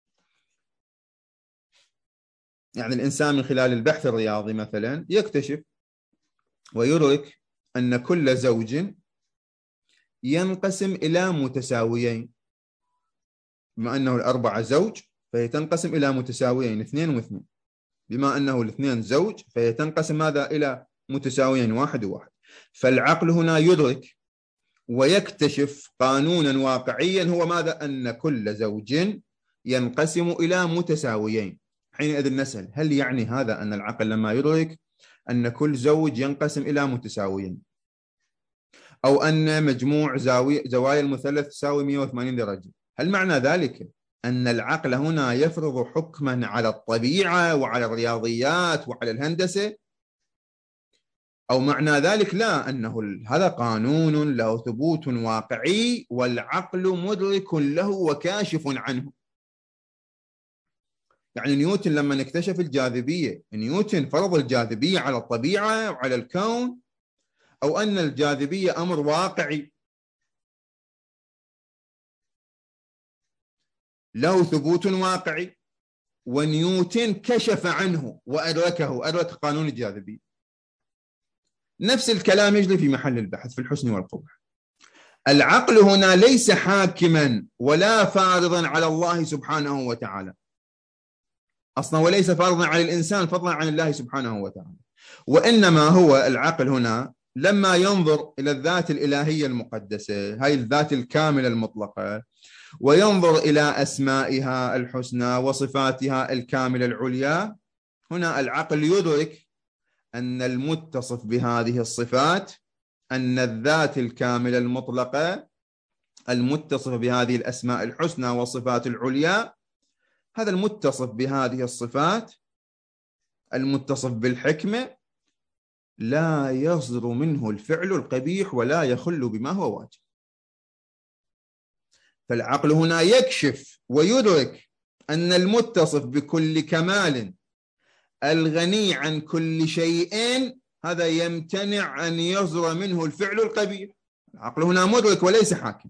S1: يعني الإنسان من خلال البحث الرياضي مثلا يكتشف ويدرك أن كل زوج ينقسم إلى متساويين، بما أنه الأربعة زوج فهي تنقسم إلى متساويين اثنين واثنين، بما أنه الاثنين زوج فهي تنقسم ماذا؟ إلى متساويين واحد وواحد. فالعقل هنا يدرك ويكتشف قانونا واقعيا هو ماذا؟ أن كل زوج ينقسم إلى متساويين. حينئذ نسأل هل يعني هذا أن العقل لما يدرك أن كل زوج ينقسم إلى متساويين، أو أن مجموع زاوية زوايا المثلث تساوي مئة وثمانين درجة، هل معنى ذلك أن العقل هنا يفرض حكما على الطبيعة وعلى الرياضيات وعلى الهندسة؟ أو معنى ذلك لا، أنه هذا قانون له ثبوت واقعي والعقل مدرك له وكاشف عنه. يعني نيوتن لما اكتشف الجاذبية، نيوتن فرض الجاذبية على الطبيعة وعلى الكون، أو أن الجاذبية أمر واقعي له ثبوت واقعي ونيوتن كشف عنه وأدركه، أدرك قانون الجاذبية. نفس الكلام يجري في محل البحث في الحسن والقبح. العقل هنا ليس حاكما ولا فارضا على الله سبحانه وتعالى أصلا، وليس فارضا على الإنسان فضلا عن الله سبحانه وتعالى، وإنما هو العقل هنا لما ينظر إلى الذات الإلهية المقدسة، هاي الذات الكاملة المطلقة، وينظر إلى أسمائها الحسنى وصفاتها الكاملة العليا، هنا العقل يدرك أن المتصف بهذه الصفات، أن الذات الكاملة المطلقة المتصف بهذه الأسماء الحسنى والصفات العليا، هذا المتصف بهذه الصفات المتصف بالحكمة لا يصدر منه الفعل القبيح ولا يخل بما هو واجب. فالعقل هنا يكشف ويدرك أن المتصف بكل كمال الغني عن كل شيء هذا يمتنع أن يصدر منه الفعل القبيح. العقل هنا مدرك وليس حاكم.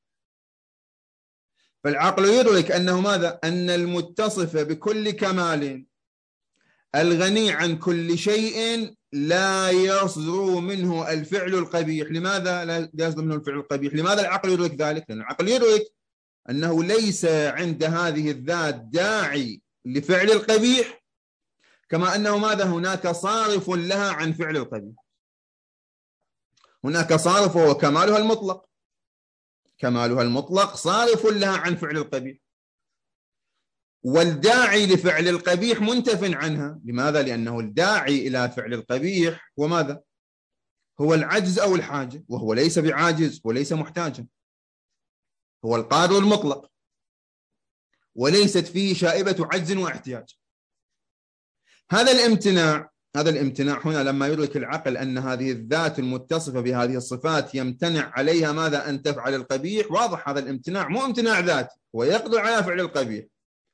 S1: فالعقل يدرك أنه ماذا؟ أن المتصف بكل كمال الغني عن كل شيء لا يصدر منه الفعل القبيح. لماذا لا يصدر منه الفعل القبيح؟ لماذا العقل يدرك ذلك؟ لأن العقل يدرك أنه ليس عند هذه الذات داعي لفعل القبيح، كما أنه ماذا؟ هناك صارف لها عن فعل القبيح. هناك صارف وهو كمالها المطلق، كمالها المطلق صارف لها عن فعل القبيح، والداعي لفعل القبيح منتف عنها. لماذا؟ لأنه الداعي إلى فعل القبيح هو ماذا؟ هو العجز أو الحاجة، وهو ليس بعاجز وليس محتاجا، هو القادر المطلق وليست فيه شائبة عجز واحتياج. هذا الامتناع هذا الامتناع هنا لما يدرك العقل أن هذه الذات المتصفة بهذه الصفات يمتنع عليها ماذا؟ أن تفعل القبيح. واضح هذا الامتناع مو امتناع ذاتي ويقدر على فعل القبيح،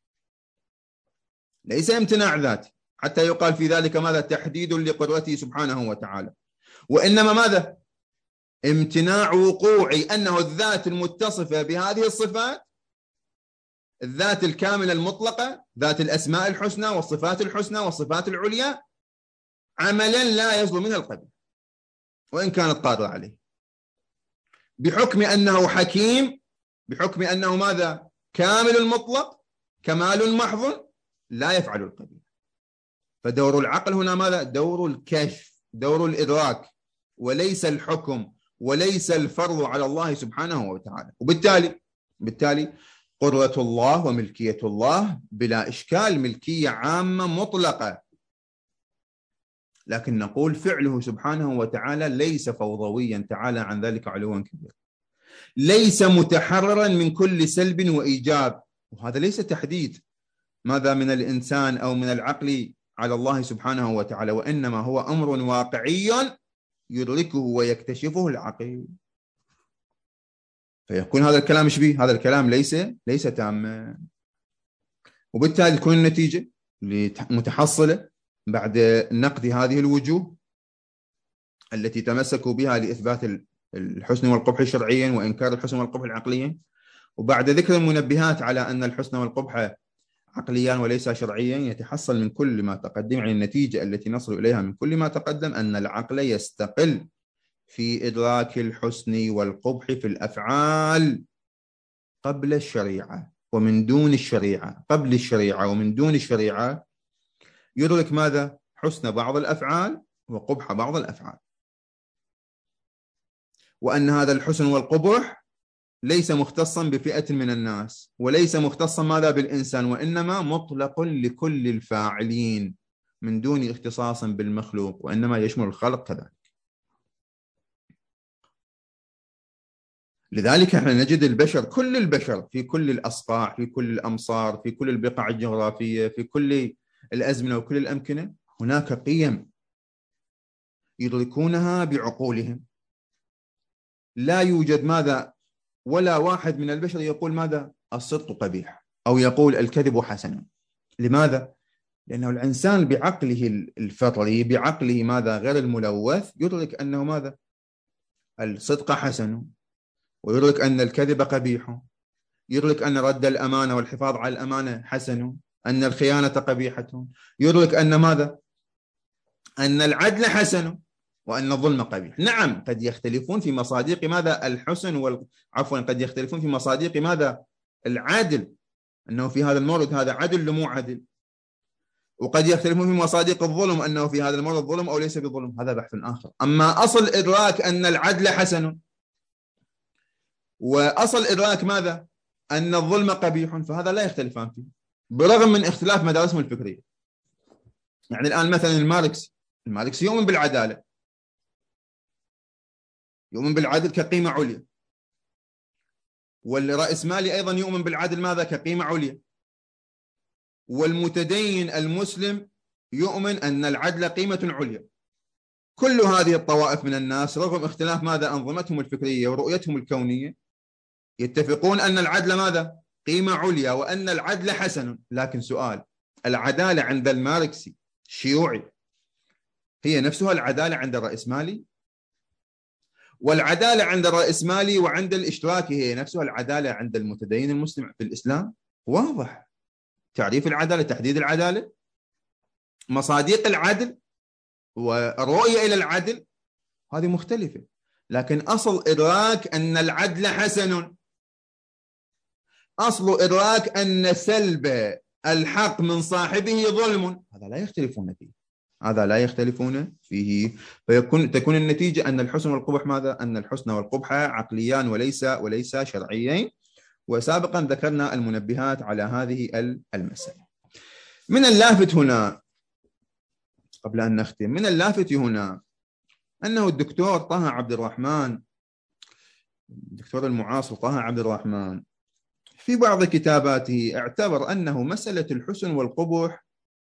S1: ليس امتناع ذاتي حتى يقال في ذلك ماذا؟ تحديد لقدرته سبحانه وتعالى، وإنما ماذا؟ امتناع وقوعي أنه الذات المتصفة بهذه الصفات، الذات الكاملة المطلقة، ذات الأسماء الحسنى والصفات الحسنى والصفات العليا، عملا لا يصدر منها القبيح وإن كانت قادرة عليه، بحكم أنه حكيم، بحكم أنه ماذا؟ كامل المطلق، كمال محض لا يفعل القبيح. فدور العقل هنا ماذا؟ دور الكشف، دور الإدراك، وليس الحكم وليس الفرض على الله سبحانه وتعالى. وبالتالي بالتالي قدرة الله وملكية الله بلا إشكال ملكية عامة مطلقة، لكن نقول فعله سبحانه وتعالى ليس فوضويا تعالى عن ذلك علوا كبيرا، ليس متحررا من كل سلب وإيجاب. وهذا ليس تحديد ماذا من الإنسان أو من العقل على الله سبحانه وتعالى، وإنما هو أمر واقعي يدركه ويكتشفه العقل. فيكون هذا الكلام شبيه، هذا الكلام ليس ليس تاما. وبالتالي تكون النتيجة متحصلة بعد نقد هذه الوجوه التي تمسكوا بها لإثبات الحسن والقبح شرعيا وإنكار الحسن والقبح العقليا، وبعد ذكر المنبهات على أن الحسن والقبح عقليا وليس شرعيا، يتحصل من كل ما تقدم، يعني النتيجة التي نصل إليها من كل ما تقدم أن العقل يستقل في إدراك الحسن والقبح في الأفعال قبل الشريعة ومن دون الشريعة، قبل الشريعة ومن دون الشريعة يدرك ماذا؟ حسن بعض الأفعال وقبح بعض الأفعال، وأن هذا الحسن والقبح ليس مختصا بفئة من الناس وليس مختصا ماذا؟ بالإنسان، وإنما مطلق لكل الفاعلين من دون اختصاص بالمخلوق، وإنما يشمل الخلق كذلك. لذلك احنا نجد البشر، كل البشر في كل الأصقاع، في كل الأمصار، في كل البقاع الجغرافية، في كل الأزمنة وكل الأمكنة، هناك قيم يدركونها بعقولهم. لا يوجد ماذا؟ ولا واحد من البشر يقول ماذا؟ الصدق قبيح أو يقول الكذب حسن. لماذا؟ لأنه الإنسان بعقله الفطري، بعقله ماذا؟ غير الملوث، يدرك أنه ماذا؟ الصدق حسن، ويدرك أن الكذب قبيح، يدرك أن رد الأمانة والحفاظ على الأمانة حسن، أن الخيانة قبيحة، يدرك أن ماذا؟ أن العدل حسن وأن الظلم قبيح. نعم قد يختلفون في مصادق ماذا؟ الحسن وال... عفوا قد يختلفون في مصادق ماذا؟ العدل، أنه في هذا المورد هذا عدل لمو عدل، وقد يختلفون في مصادق الظلم، أنه في هذا المورد ظلم أو ليس بظلم، هذا بحث آخر. أما أصل إدراك أن العدل حسن وأصل إدراك ماذا؟ أن الظلم قبيح، فهذا لا يختلفان فيه برغم من اختلاف مدارسهم الفكرية. يعني الآن مثلا الماركس الماركس يؤمن بالعدالة، يؤمن بالعدل كقيمة عليا، والرأسمالي أيضا يؤمن بالعدل ماذا؟ كقيمة عليا، والمتدين المسلم يؤمن أن العدل قيمة عليا. كل هذه الطوائف من الناس رغم اختلاف ماذا؟ أنظمتهم الفكرية ورؤيتهم الكونية، يتفقون أن العدل ماذا؟ قيمة عليا، وأن العدل حسن. لكن سؤال، العدالة عند الماركسي الشيوعي هي نفسها العدالة عند الرأسمالي؟ والعدالة عند الرأسمالي وعند الاشتراكي هي نفسها العدالة عند المتدين المسلم في الإسلام؟ واضح. تعريف العدالة، تحديد العدالة، مصادق العدل والرؤية إلى العدل هذه مختلفة. لكن أصل إدراك أن العدل حسن، أصل إدراك أن سلب الحق من صاحبه ظلم، هذا لا يختلفون فيه، هذا لا يختلفون فيه. فيكون تكون النتيجة أن الحسن والقبح ماذا؟ أن الحسن والقبح عقليان وليس وليس شرعيين. وسابقا ذكرنا المنبهات على هذه المسألة. من اللافت هنا قبل أن نختم، من اللافت هنا أنه الدكتور طه عبد الرحمن، الدكتور المعاصر طه عبد الرحمن، في بعض كتاباته اعتبر أنه مسألة الحسن والقبح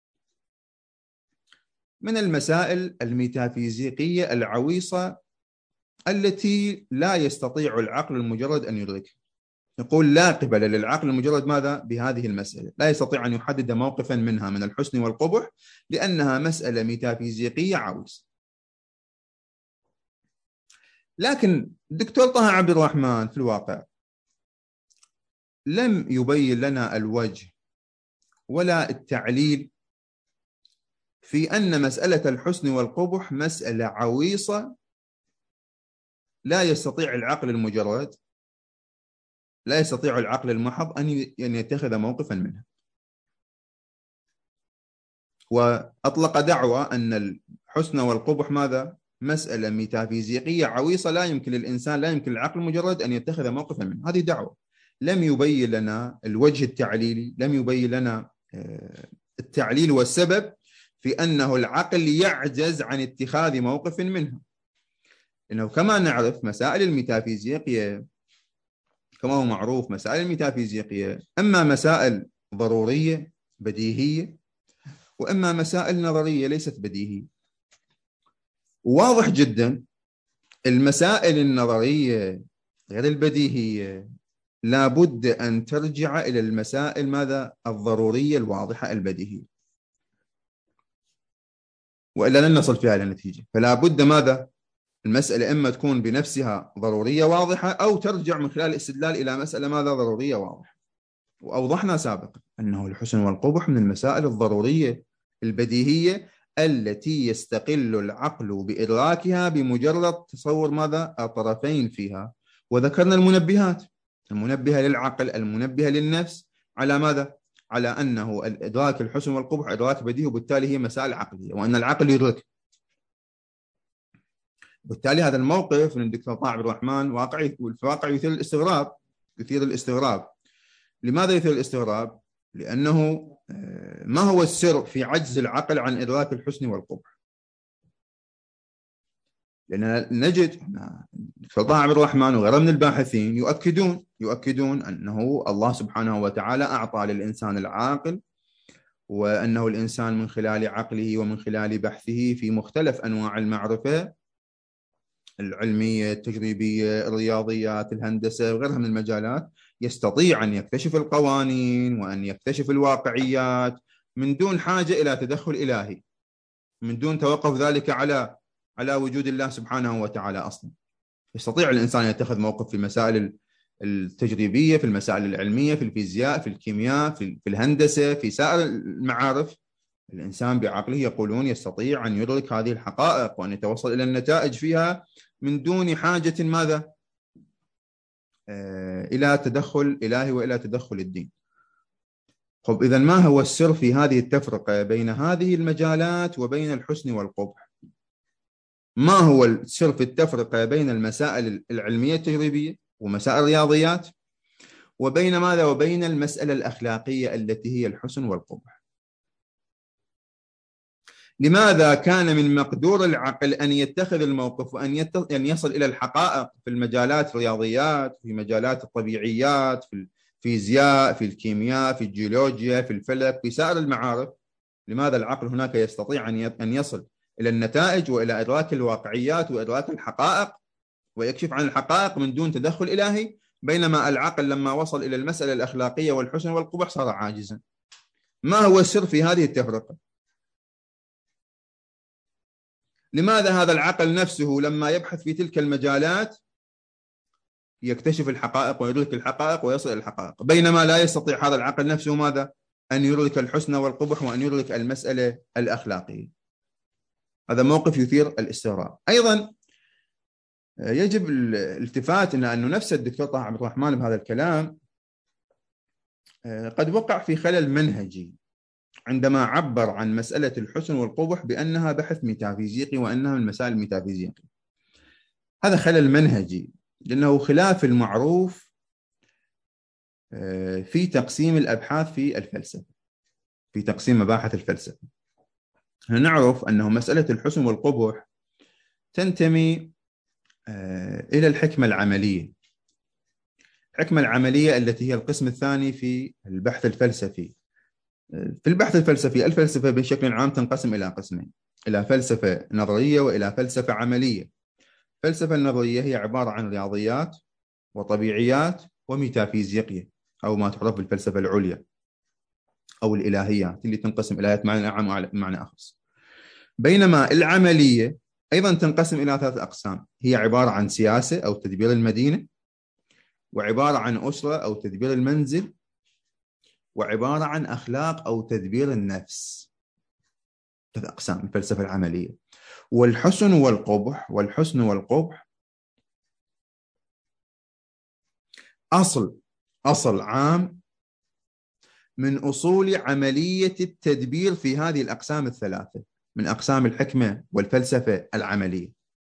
S1: من المسائل الميتافيزيقية العويصة التي لا يستطيع العقل المجرد أن يدركها. يقول لا قبل للعقل المجرد ماذا؟ بهذه المسألة، لا يستطيع أن يحدد موقفا منها من الحسن والقبح لأنها مسألة ميتافيزيقية عويصة. لكن الدكتور طه عبد الرحمن في الواقع لم يبين لنا الوجه ولا التعليل في أن مسألة الحسن والقبح مسألة عويصة لا يستطيع العقل المجرد، لا يستطيع العقل المحض أن يتخذ موقفا منها. وأطلق دعوى أن الحسن والقبح ماذا؟ مسألة ميتافيزيقية عويصة لا يمكن للإنسان، لا يمكن العقل المجرد أن يتخذ موقفا منها. هذه دعوة. لم يبين لنا الوجه التعليلي، لم يبين لنا التعليل والسبب في أنه العقل يعجز عن اتخاذ موقف منها. إنه كما نعرف مسائل الميتافيزيقية، كما هو معروف مسائل الميتافيزيقية إما مسائل ضرورية بديهية، وإما مسائل نظرية ليست بديهية. واضح جدا المسائل النظرية غير البديهية لابد أن ترجع إلى المسائل ماذا؟ الضرورية الواضحة البديهية، وإلا لن نصل فيها إلى نتيجة. فلا بد ماذا؟ المسألة إما تكون بنفسها ضرورية واضحة أو ترجع من خلال الاستدلال إلى مسألة ماذا؟ ضرورية واضحة. وأوضحنا سابقا أنه الحسن والقبح من المسائل الضرورية البديهية التي يستقل العقل بإدراكها بمجرد تصور ماذا؟ الطرفين فيها. وذكرنا المنبهات، المنبهة للعقل، المنبهة للنفس، على ماذا؟ على أنه الإدراك الحسن والقبح إدراك بديهي، وبالتالي هي مسائل عقلية، وأن العقل يدرك. بالتالي هذا الموقف من الدكتور طه عبد الرحمن واقعي، والواقع يثير الاستغراب، يثير الاستغراب. لماذا يثير الاستغراب؟ لأنه ما هو السر في عجز العقل عن إدراك الحسن والقبح؟ لأن نجد الدكتور طه عبد الرحمن وغيره من الباحثين يؤكدون يؤكدون أنه الله سبحانه وتعالى أعطى للإنسان العاقل، وأنه الإنسان من خلال عقله ومن خلال بحثه في مختلف أنواع المعرفة العلمية، التجريبية، الرياضيات، الهندسة وغيرها من المجالات، يستطيع أن يكتشف القوانين وأن يكتشف الواقعيات من دون حاجة إلى تدخل إلهي، من دون توقف ذلك على على وجود الله سبحانه وتعالى. أصلا يستطيع الإنسان أن يتخذ موقف في مسائل التجريبية، في المسائل العلمية، في الفيزياء، في الكيمياء، في الهندسة، في سائر المعارف، الإنسان بعقله يقولون يستطيع أن يدرك هذه الحقائق وأن يتوصل إلى النتائج فيها من دون حاجة ماذا؟ آه إلى تدخل إلهي وإلى تدخل الدين. طب إذا ما هو السر في هذه التفرقة بين هذه المجالات وبين الحسن والقبح؟ ما هو السر في التفرقة بين المسائل العلمية التجريبية ومسائل الرياضيات وبين ماذا؟ وبين المسألة الأخلاقية التي هي الحسن والقبح؟ لماذا كان من مقدور العقل أن يتخذ الموقف وأن أن يصل إلى الحقائق في المجالات الرياضيات، في مجالات الطبيعيات، في الفيزياء، في الكيمياء، في الجيولوجيا، في الفلك، في سائر المعارف؟ لماذا العقل هناك يستطيع أن يصل إلى النتائج وإلى إدراك الواقعيات وإدراك الحقائق ويكشف عن الحقائق من دون تدخل إلهي، بينما العقل لما وصل إلى المسألة الأخلاقية والحسن والقبح صار عاجزا؟ ما هو السر في هذه التفرقة؟ لماذا هذا العقل نفسه لما يبحث في تلك المجالات يكتشف الحقائق ويدرك الحقائق ويصل إلى الحقائق، بينما لا يستطيع هذا العقل نفسه ماذا؟ أن يدرك الحسن والقبح وأن يدرك المسألة الأخلاقية؟ هذا موقف يثير الاستغراب. أيضا يجب الالتفات إلى أنه نفس الدكتور طه عبد الرحمن بهذا الكلام قد وقع في خلل منهجي عندما عبر عن مسألة الحسن والقبح بأنها بحث ميتافيزيقي وأنها من مسائل الميتافيزيقي. هذا خلل منهجي، لأنه خلاف المعروف في تقسيم الأبحاث في الفلسفة، في تقسيم مباحث الفلسفة. نعرف أنه مسألة الحسن والقبح تنتمي إلى الحكمة العملية، الحكمة العملية التي هي القسم الثاني في البحث الفلسفي. في البحث الفلسفي، الفلسفة بشكل عام تنقسم إلى قسمين، إلى فلسفة نظرية وإلى فلسفة عملية. الفلسفة النظرية هي عبارة عن رياضيات وطبيعيات وميتافيزيقية، أو ما تعرف بالفلسفة العليا أو الإلهيات، اللي تنقسم إلى معنى أعم ومعنى أخص. بينما العملية أيضا تنقسم إلى ثلاث أقسام، هي عبارة عن سياسة أو تدبير المدينة، وعبارة عن أسرة أو تدبير المنزل، وعبارة عن أخلاق أو تدبير النفس. ثلاث أقسام الفلسفة العملية. والحسن والقبح، والحسن والقبح أصل أصل عام من أصول عملية التدبير في هذه الأقسام الثلاثة، من أقسام الحكمة والفلسفة العملية.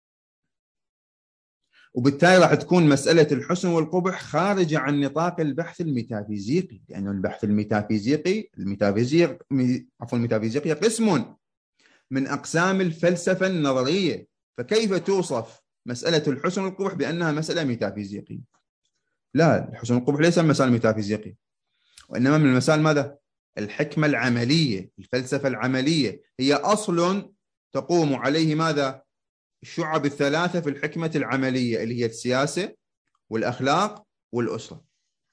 S1: وبالتالي راح تكون مسألة الحسن والقبح خارجة عن نطاق البحث الميتافيزيقي، لأن البحث الميتافيزيقي الميتافيزيق عفوا الميتافيزيقية قسم من أقسام الفلسفة النظرية، فكيف توصف مسألة الحسن والقبح بأنها مسألة ميتافيزيقية؟ لا، الحسن والقبح ليس مسألة ميتافيزيقية، وإنما من المسائل ماذا؟ الحكمة العملية، الفلسفة العملية هي أصل تقوم عليه ماذا؟ الشعب الثلاثة في الحكمة العملية، اللي هي السياسة والأخلاق والأسرة.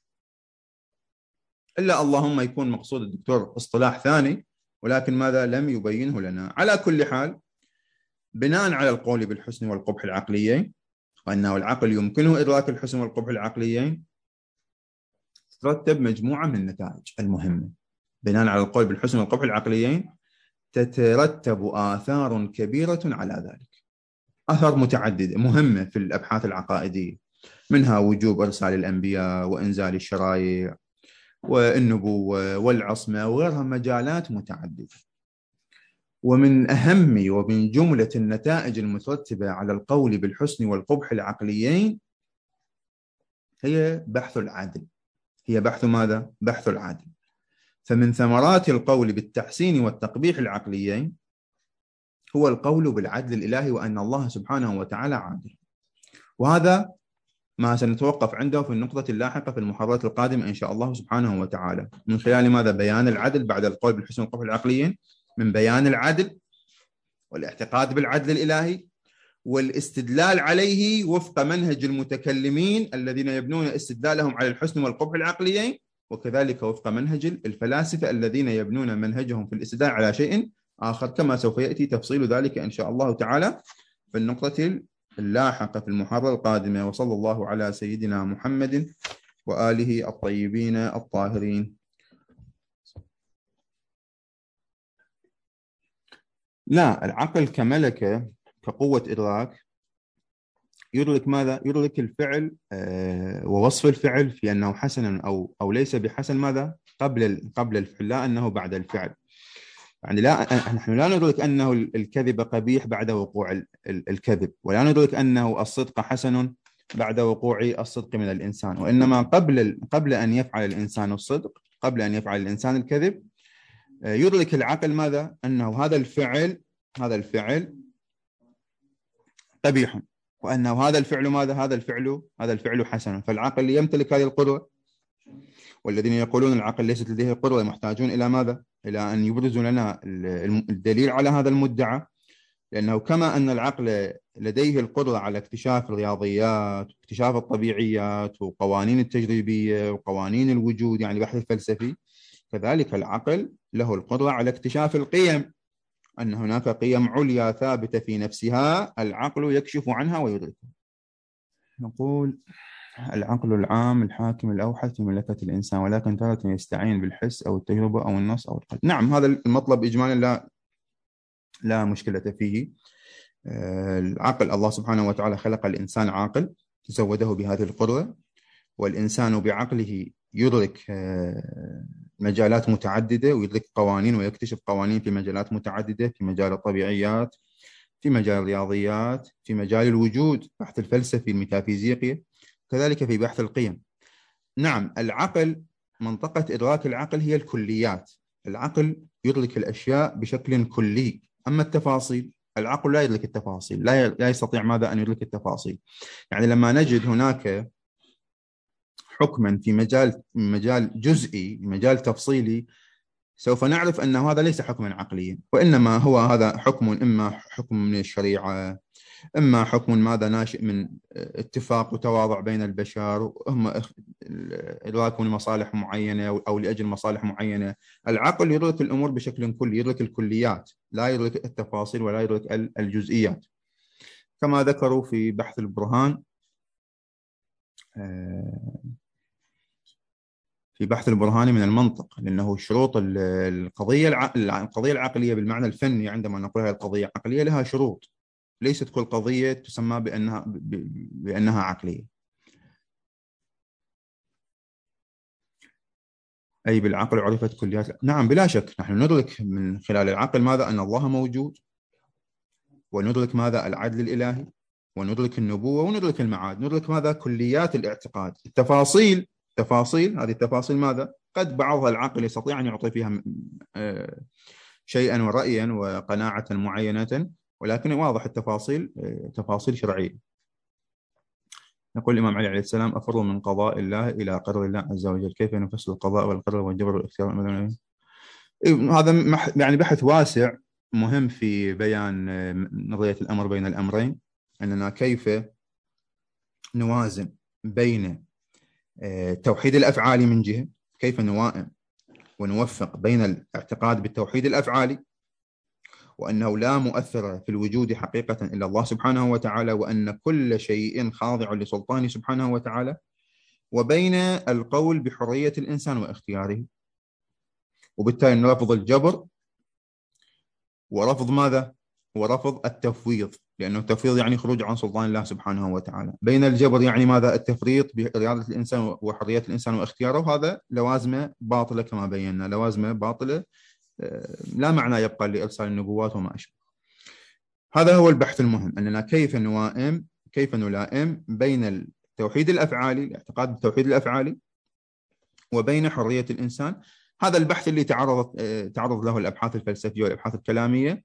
S1: إلا اللهم يكون مقصود الدكتور اصطلاح ثاني، ولكن ماذا؟ لم يبينه لنا. على كل حال، بناء على القول بالحسن والقبح العقليين، وأنه العقل يمكنه إدراك الحسن والقبح العقليين، تترتب مجموعة من النتائج المهمة. بناء على القول بالحسن والقبح العقليين تترتب آثار كبيرة على ذلك، آثار متعددة مهمة في الأبحاث العقائدية، منها وجوب إرسال الأنبياء وإنزال الشرائع والنبوة والعصمة وغيرها، مجالات متعددة. ومن أهم ومن جملة النتائج المترتبة على القول بالحسن والقبح العقليين هي بحث العدل، هي بحث ماذا؟ بحث العدل. فمن ثمرات القول بالتحسين والتقبيح العقليين هو القول بالعدل الإلهي، وأن الله سبحانه وتعالى عادل. وهذا ما سنتوقف عنده في النقطة اللاحقة في المحاضرات القادمة إن شاء الله سبحانه وتعالى، من خلال ماذا؟ بيان العدل بعد القول بالحسن والقبح العقليين، من بيان العدل والاعتقاد بالعدل الإلهي والاستدلال عليه وفق منهج المتكلمين الذين يبنون استدلالهم على الحسن والقبح العقليين، وكذلك وفق منهج الفلاسفة الذين يبنون منهجهم في الاستدلال على شيء آخر، كما سوف يأتي تفصيل ذلك إن شاء الله تعالى في النقطة اللاحقة في المحاضرة القادمة. وصلى الله على سيدنا محمد وآله الطيبين الطاهرين. لا، العقل كملكة كقوة إدراك يدرك ماذا؟ يدرك الفعل آه ووصف الفعل في أنه حسن أو أو ليس بحسن ماذا؟ قبل قبل الفعل، لا أنه بعد الفعل. يعني لا، نحن لا ندرك أنه الكذب قبيح بعد وقوع الكذب، ولا ندرك أنه الصدق حسن بعد وقوع الصدق من الإنسان، وإنما قبل قبل أن يفعل الإنسان الصدق، قبل أن يفعل الإنسان الكذب، يدرك العقل ماذا؟ أنه هذا الفعل هذا الفعل قبيح، وأنه هذا الفعل ماذا؟ هذا الفعل هذا الفعل حسن. فالعقل يمتلك هذه القدرة، والذين يقولون العقل ليست لديه قدرة محتاجون إلى ماذا؟ إلى أن يبرزوا لنا الدليل على هذا المدعى، لأنه كما أن العقل لديه القدرة على اكتشاف الرياضيات واكتشاف الطبيعيات وقوانين التجريبية وقوانين الوجود، يعني البحث الفلسفي، كذلك العقل له القدرة على اكتشاف القيم، أن هناك قيم عليا ثابتة في نفسها العقل يكشف عنها ويدركها. نقول العقل العام الحاكم الأوحد في ملكة الإنسان، ولكن تارة يستعين بالحس أو التجربة أو النص أو القلب. نعم، هذا المطلب إجمالا لا لا مشكلة فيه. العقل، الله سبحانه وتعالى خلق الإنسان عاقل، زوده بهذه القدرة، والإنسان بعقله يدرك مجالات متعددة ويدرك قوانين ويكتشف قوانين في مجالات متعددة، في مجال الطبيعيات، في مجال الرياضيات، في مجال الوجود، بحث الفلسفي الميتافيزيقي، كذلك في بحث القيم. نعم، العقل، منطقة إدراك العقل هي الكليات. العقل يدرك الأشياء بشكل كلي، أما التفاصيل العقل لا يدرك التفاصيل، لا لا يستطيع ماذا؟ أن يدرك التفاصيل. يعني لما نجد هناك حكما في مجال مجال جزئي، مجال تفصيلي، سوف نعرف أن هذا ليس حكما عقليا، وإنما هو هذا حكم، إما حكم من الشريعة، إما حكم ماذا ناشئ من اتفاق وتواضع بين البشر، هم إدراك لمصالح معينة أو لأجل مصالح معينة. العقل يدرك الأمور بشكل كلي، يدرك الكليات، لا يدرك التفاصيل ولا يدرك الجزئيات، كما ذكروا في بحث البرهان. في بحث البرهاني من المنطق، لأنه شروط القضية القضية العقلية بالمعنى الفني، عندما نقولها القضية عقلية لها شروط، ليست كل قضية تسمى بأنها بأنها عقلية. أي بالعقل عرفت كليات. نعم بلا شك، نحن ندرك من خلال العقل ماذا؟ أن الله موجود، وندرك ماذا؟ العدل الإلهي، وندرك النبوة، وندرك المعاد، ندرك ماذا؟ كليات الاعتقاد. التفاصيل تفاصيل هذه التفاصيل ماذا؟ قد بعضها العقل يستطيع أن يعطي فيها شيئا ورأيا وقناعة معينة، ولكن واضح التفاصيل تفاصيل شرعية. يقول الإمام علي عليه السلام: أفر من قضاء الله إلى قدر الله عز وجل، كيف نفسر القضاء والقدر والجبر والاختيار؟ هذا يعني بحث واسع مهم في بيان نظرية الأمر بين الأمرين، أننا كيف نوازن بين توحيد الأفعال من جهة، كيف نوائم ونوفق بين الاعتقاد بالتوحيد الأفعالي، وأنه لا مؤثر في الوجود حقيقة إلا الله سبحانه وتعالى، وأن كل شيء خاضع لسلطانه سبحانه وتعالى، وبين القول بحرية الإنسان واختياره. وبالتالي نرفض الجبر ورفض ماذا؟ ورفض التفويض، لأنه التفويض يعني خروج عن سلطان الله سبحانه وتعالى. بين الجبر يعني ماذا؟ التفريط بإرادة الإنسان وحرية الإنسان واختياره، وهذا لوازمه باطلة كما بينا، لوازمه باطلة لا معنى يبقى لإرسال النبوات وما أشبه. هذا هو البحث المهم، أننا كيف نوائم كيف نلائم بين التوحيد الأفعالي، الاعتقاد بالتوحيد الأفعالي، وبين حرية الإنسان. هذا البحث اللي تعرضت تعرض له الأبحاث الفلسفية والأبحاث الكلامية،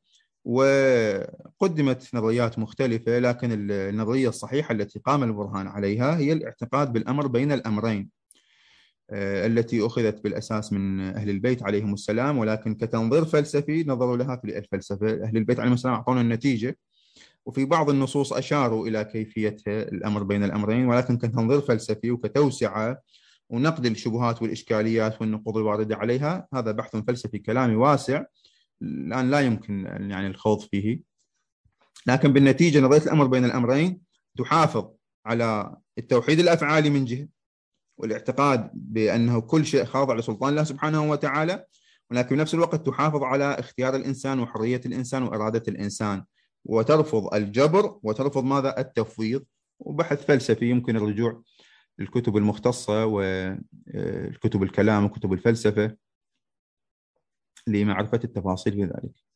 S1: وقدمت نظريات مختلفة، لكن النظرية الصحيحة التي قام البرهان عليها هي الاعتقاد بالأمر بين الأمرين، التي أخذت بالأساس من أهل البيت عليهم السلام، ولكن كتنظير فلسفي نظروا لها في الفلسفة. أهل البيت عليهم السلام أعطونا النتيجة، وفي بعض النصوص أشاروا إلى كيفية الأمر بين الأمرين، ولكن كتنظير فلسفي وكتوسعة ونقد الشبهات والإشكاليات والنقوض الواردة عليها، هذا بحث فلسفي كلامي واسع الآن لا يمكن يعني الخوض فيه. لكن بالنتيجة نظرية الأمر بين الأمرين تحافظ على التوحيد الأفعالي من جهة، والاعتقاد بأنه كل شيء خاضع لسلطان الله سبحانه وتعالى، ولكن بنفس الوقت تحافظ على اختيار الإنسان وحرية الإنسان وإرادة الإنسان، وترفض الجبر وترفض ماذا؟ التفويض. وبحث فلسفي يمكن الرجوع للكتب المختصة والكتب الكلام وكتب الفلسفة لمعرفة التفاصيل في ذلك.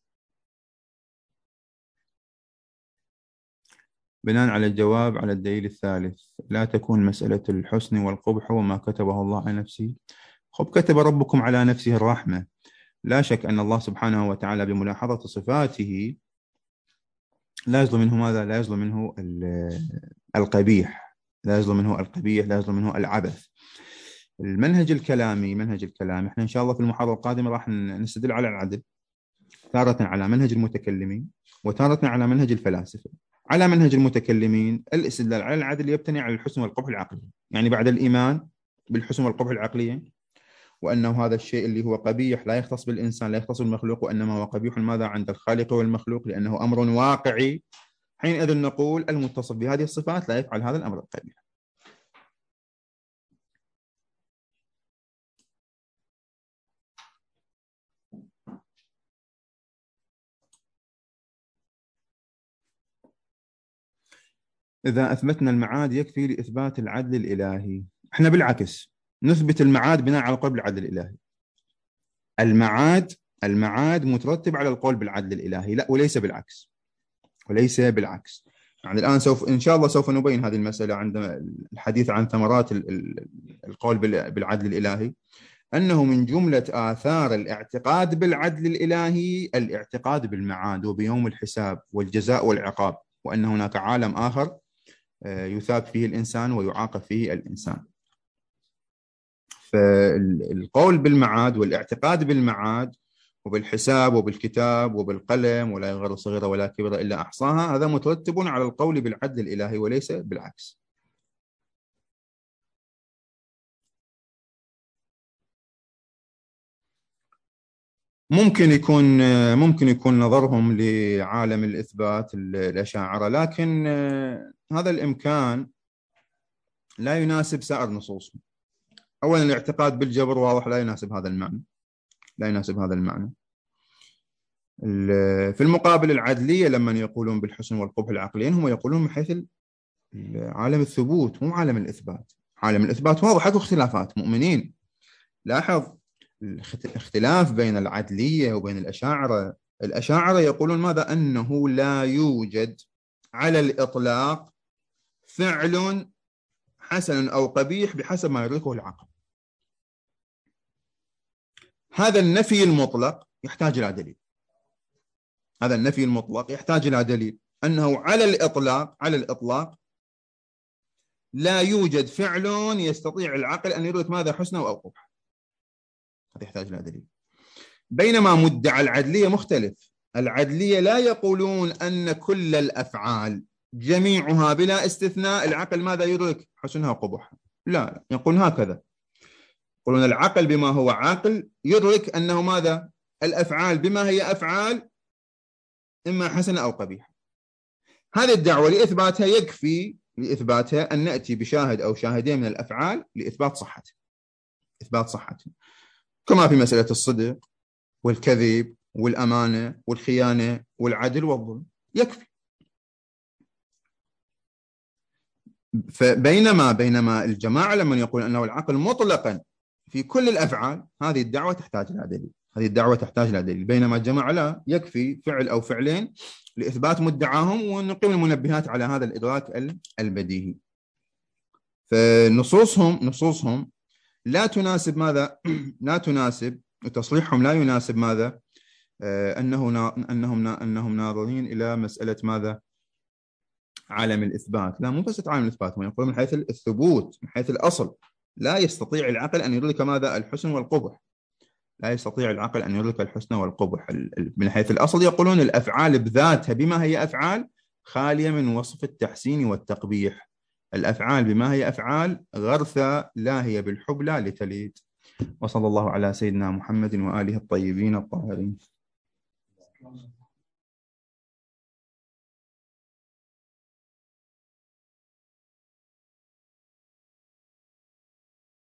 S1: بناء على الجواب على الدليل الثالث، لا تكون مسألة الحسن والقبح وما كتبه الله على نفسه. خب كتب ربكم على نفسه الرحمة. لا شك أن الله سبحانه وتعالى بملاحظة صفاته لا يظلم منه ماذا؟ لا يظلم منه القبيح، لا يظلم منه القبيح، لا يظلم منه العبث. المنهج الكلامي، منهج الكلام احنا إن شاء الله في المحاضرة القادمة راح نستدل على العدل، تارة على منهج المتكلمين وتارة على منهج الفلاسفة. على منهج المتكلمين الاستدلال على العدل يبتني على الحسن والقبح العقلي، يعني بعد الإيمان بالحسن والقبح العقلية، وأنه هذا الشيء اللي هو قبيح لا يختص بالإنسان، لا يختص بالمخلوق، وإنما هو قبيح ماذا؟ عند الخالق والمخلوق، لأنه أمر واقعي. حينئذ نقول المتصف بهذه الصفات لا يفعل هذا الأمر القبيح. إذا أثبتنا المعاد يكفي لإثبات العدل الإلهي. إحنا بالعكس نثبت المعاد بناء على القول بالعدل الإلهي. المعاد المعاد مترتب على القول بالعدل الإلهي، لا وليس بالعكس، وليس بالعكس. يعني الآن سوف إن شاء الله سوف نبين هذه المسألة عندما الحديث عن ثمرات القول بالعدل الإلهي، أنه من جملة آثار الاعتقاد بالعدل الإلهي الاعتقاد بالمعاد وبيوم الحساب والجزاء والعقاب، وأن هناك عالم آخر يثاب فيه الإنسان ويعاقب فيه الإنسان. فالقول بالمعاد والاعتقاد بالمعاد وبالحساب وبالكتاب وبالقلم ولا يغادر صغيرة ولا كبيرة إلا أحصاها، هذا مترتب على القول بالعدل الإلهي وليس بالعكس. ممكن يكون ممكن يكون نظرهم لعالم الإثبات الأشاعرة، لكن هذا الإمكان لا يناسب سائر نصوصهم. أولا الاعتقاد بالجبر واضح لا يناسب هذا المعنى، لا يناسب هذا المعنى. في المقابل العدلية لما يقولون بالحسن والقبح العقليين هم يقولون من حيث عالم الثبوت مو عالم الإثبات. عالم الإثبات واضح اكو اختلافات مؤمنين. لاحظ الاختلاف بين العدلية وبين الأشاعرة. الأشاعرة يقولون ماذا؟ أنه لا يوجد على الإطلاق فعل حسن أو قبيح بحسب ما يدركه العقل. هذا النفي المطلق يحتاج إلى دليل. هذا النفي المطلق يحتاج إلى دليل أنه على الإطلاق على الإطلاق لا يوجد فعل يستطيع العقل أن يدرك ماذا حسن أو قبح. هذا يحتاج إلى دليل. بينما مدعى العدلية مختلف. العدلية لا يقولون أن كل الأفعال جميعها بلا استثناء العقل ماذا يدرك حسنها وقبحها، لا، يقولون هكذا. يقولون العقل بما هو عقل يدرك أنه ماذا؟ الأفعال بما هي أفعال إما حسنة أو قبيحة. هذه الدعوة لإثباتها يكفي لإثباتها أن نأتي بشاهد أو شاهدين من الأفعال لإثبات صحتها، إثبات صحتها، كما في مسألة الصدق والكذب والأمانة والخيانة والعدل والظلم، يكفي. فبينما بينما الجماعة لمن يقول أنه العقل مطلقا في كل الأفعال، هذه الدعوة تحتاج إلى دليل، هذه الدعوة تحتاج إلى دليل. بينما الجماعة لا، يكفي فعل أو فعلين لإثبات مدعاهم، ونقيم المنبهات على هذا الإدراك البديهي. فنصوصهم نصوصهم لا تناسب ماذا؟ لا تناسب، وتصليحهم لا يناسب ماذا؟ آه أنه أنهم أنهم ناظرين إلى مسألة ماذا؟ عالم الإثبات. لا، مو بس عالم الإثبات، هم يقولون من حيث الثبوت، من حيث الأصل لا يستطيع العقل أن يدرك ماذا؟ الحسن والقبح. لا يستطيع العقل أن يدرك الحسن والقبح. من حيث الأصل يقولون الأفعال بذاتها بما هي أفعال خالية من وصف التحسين والتقبيح. الأفعال بما هي أفعال غرثة لا هي بالحبلى لتليد. وصلى الله على سيدنا محمد وآله الطيبين الطاهرين.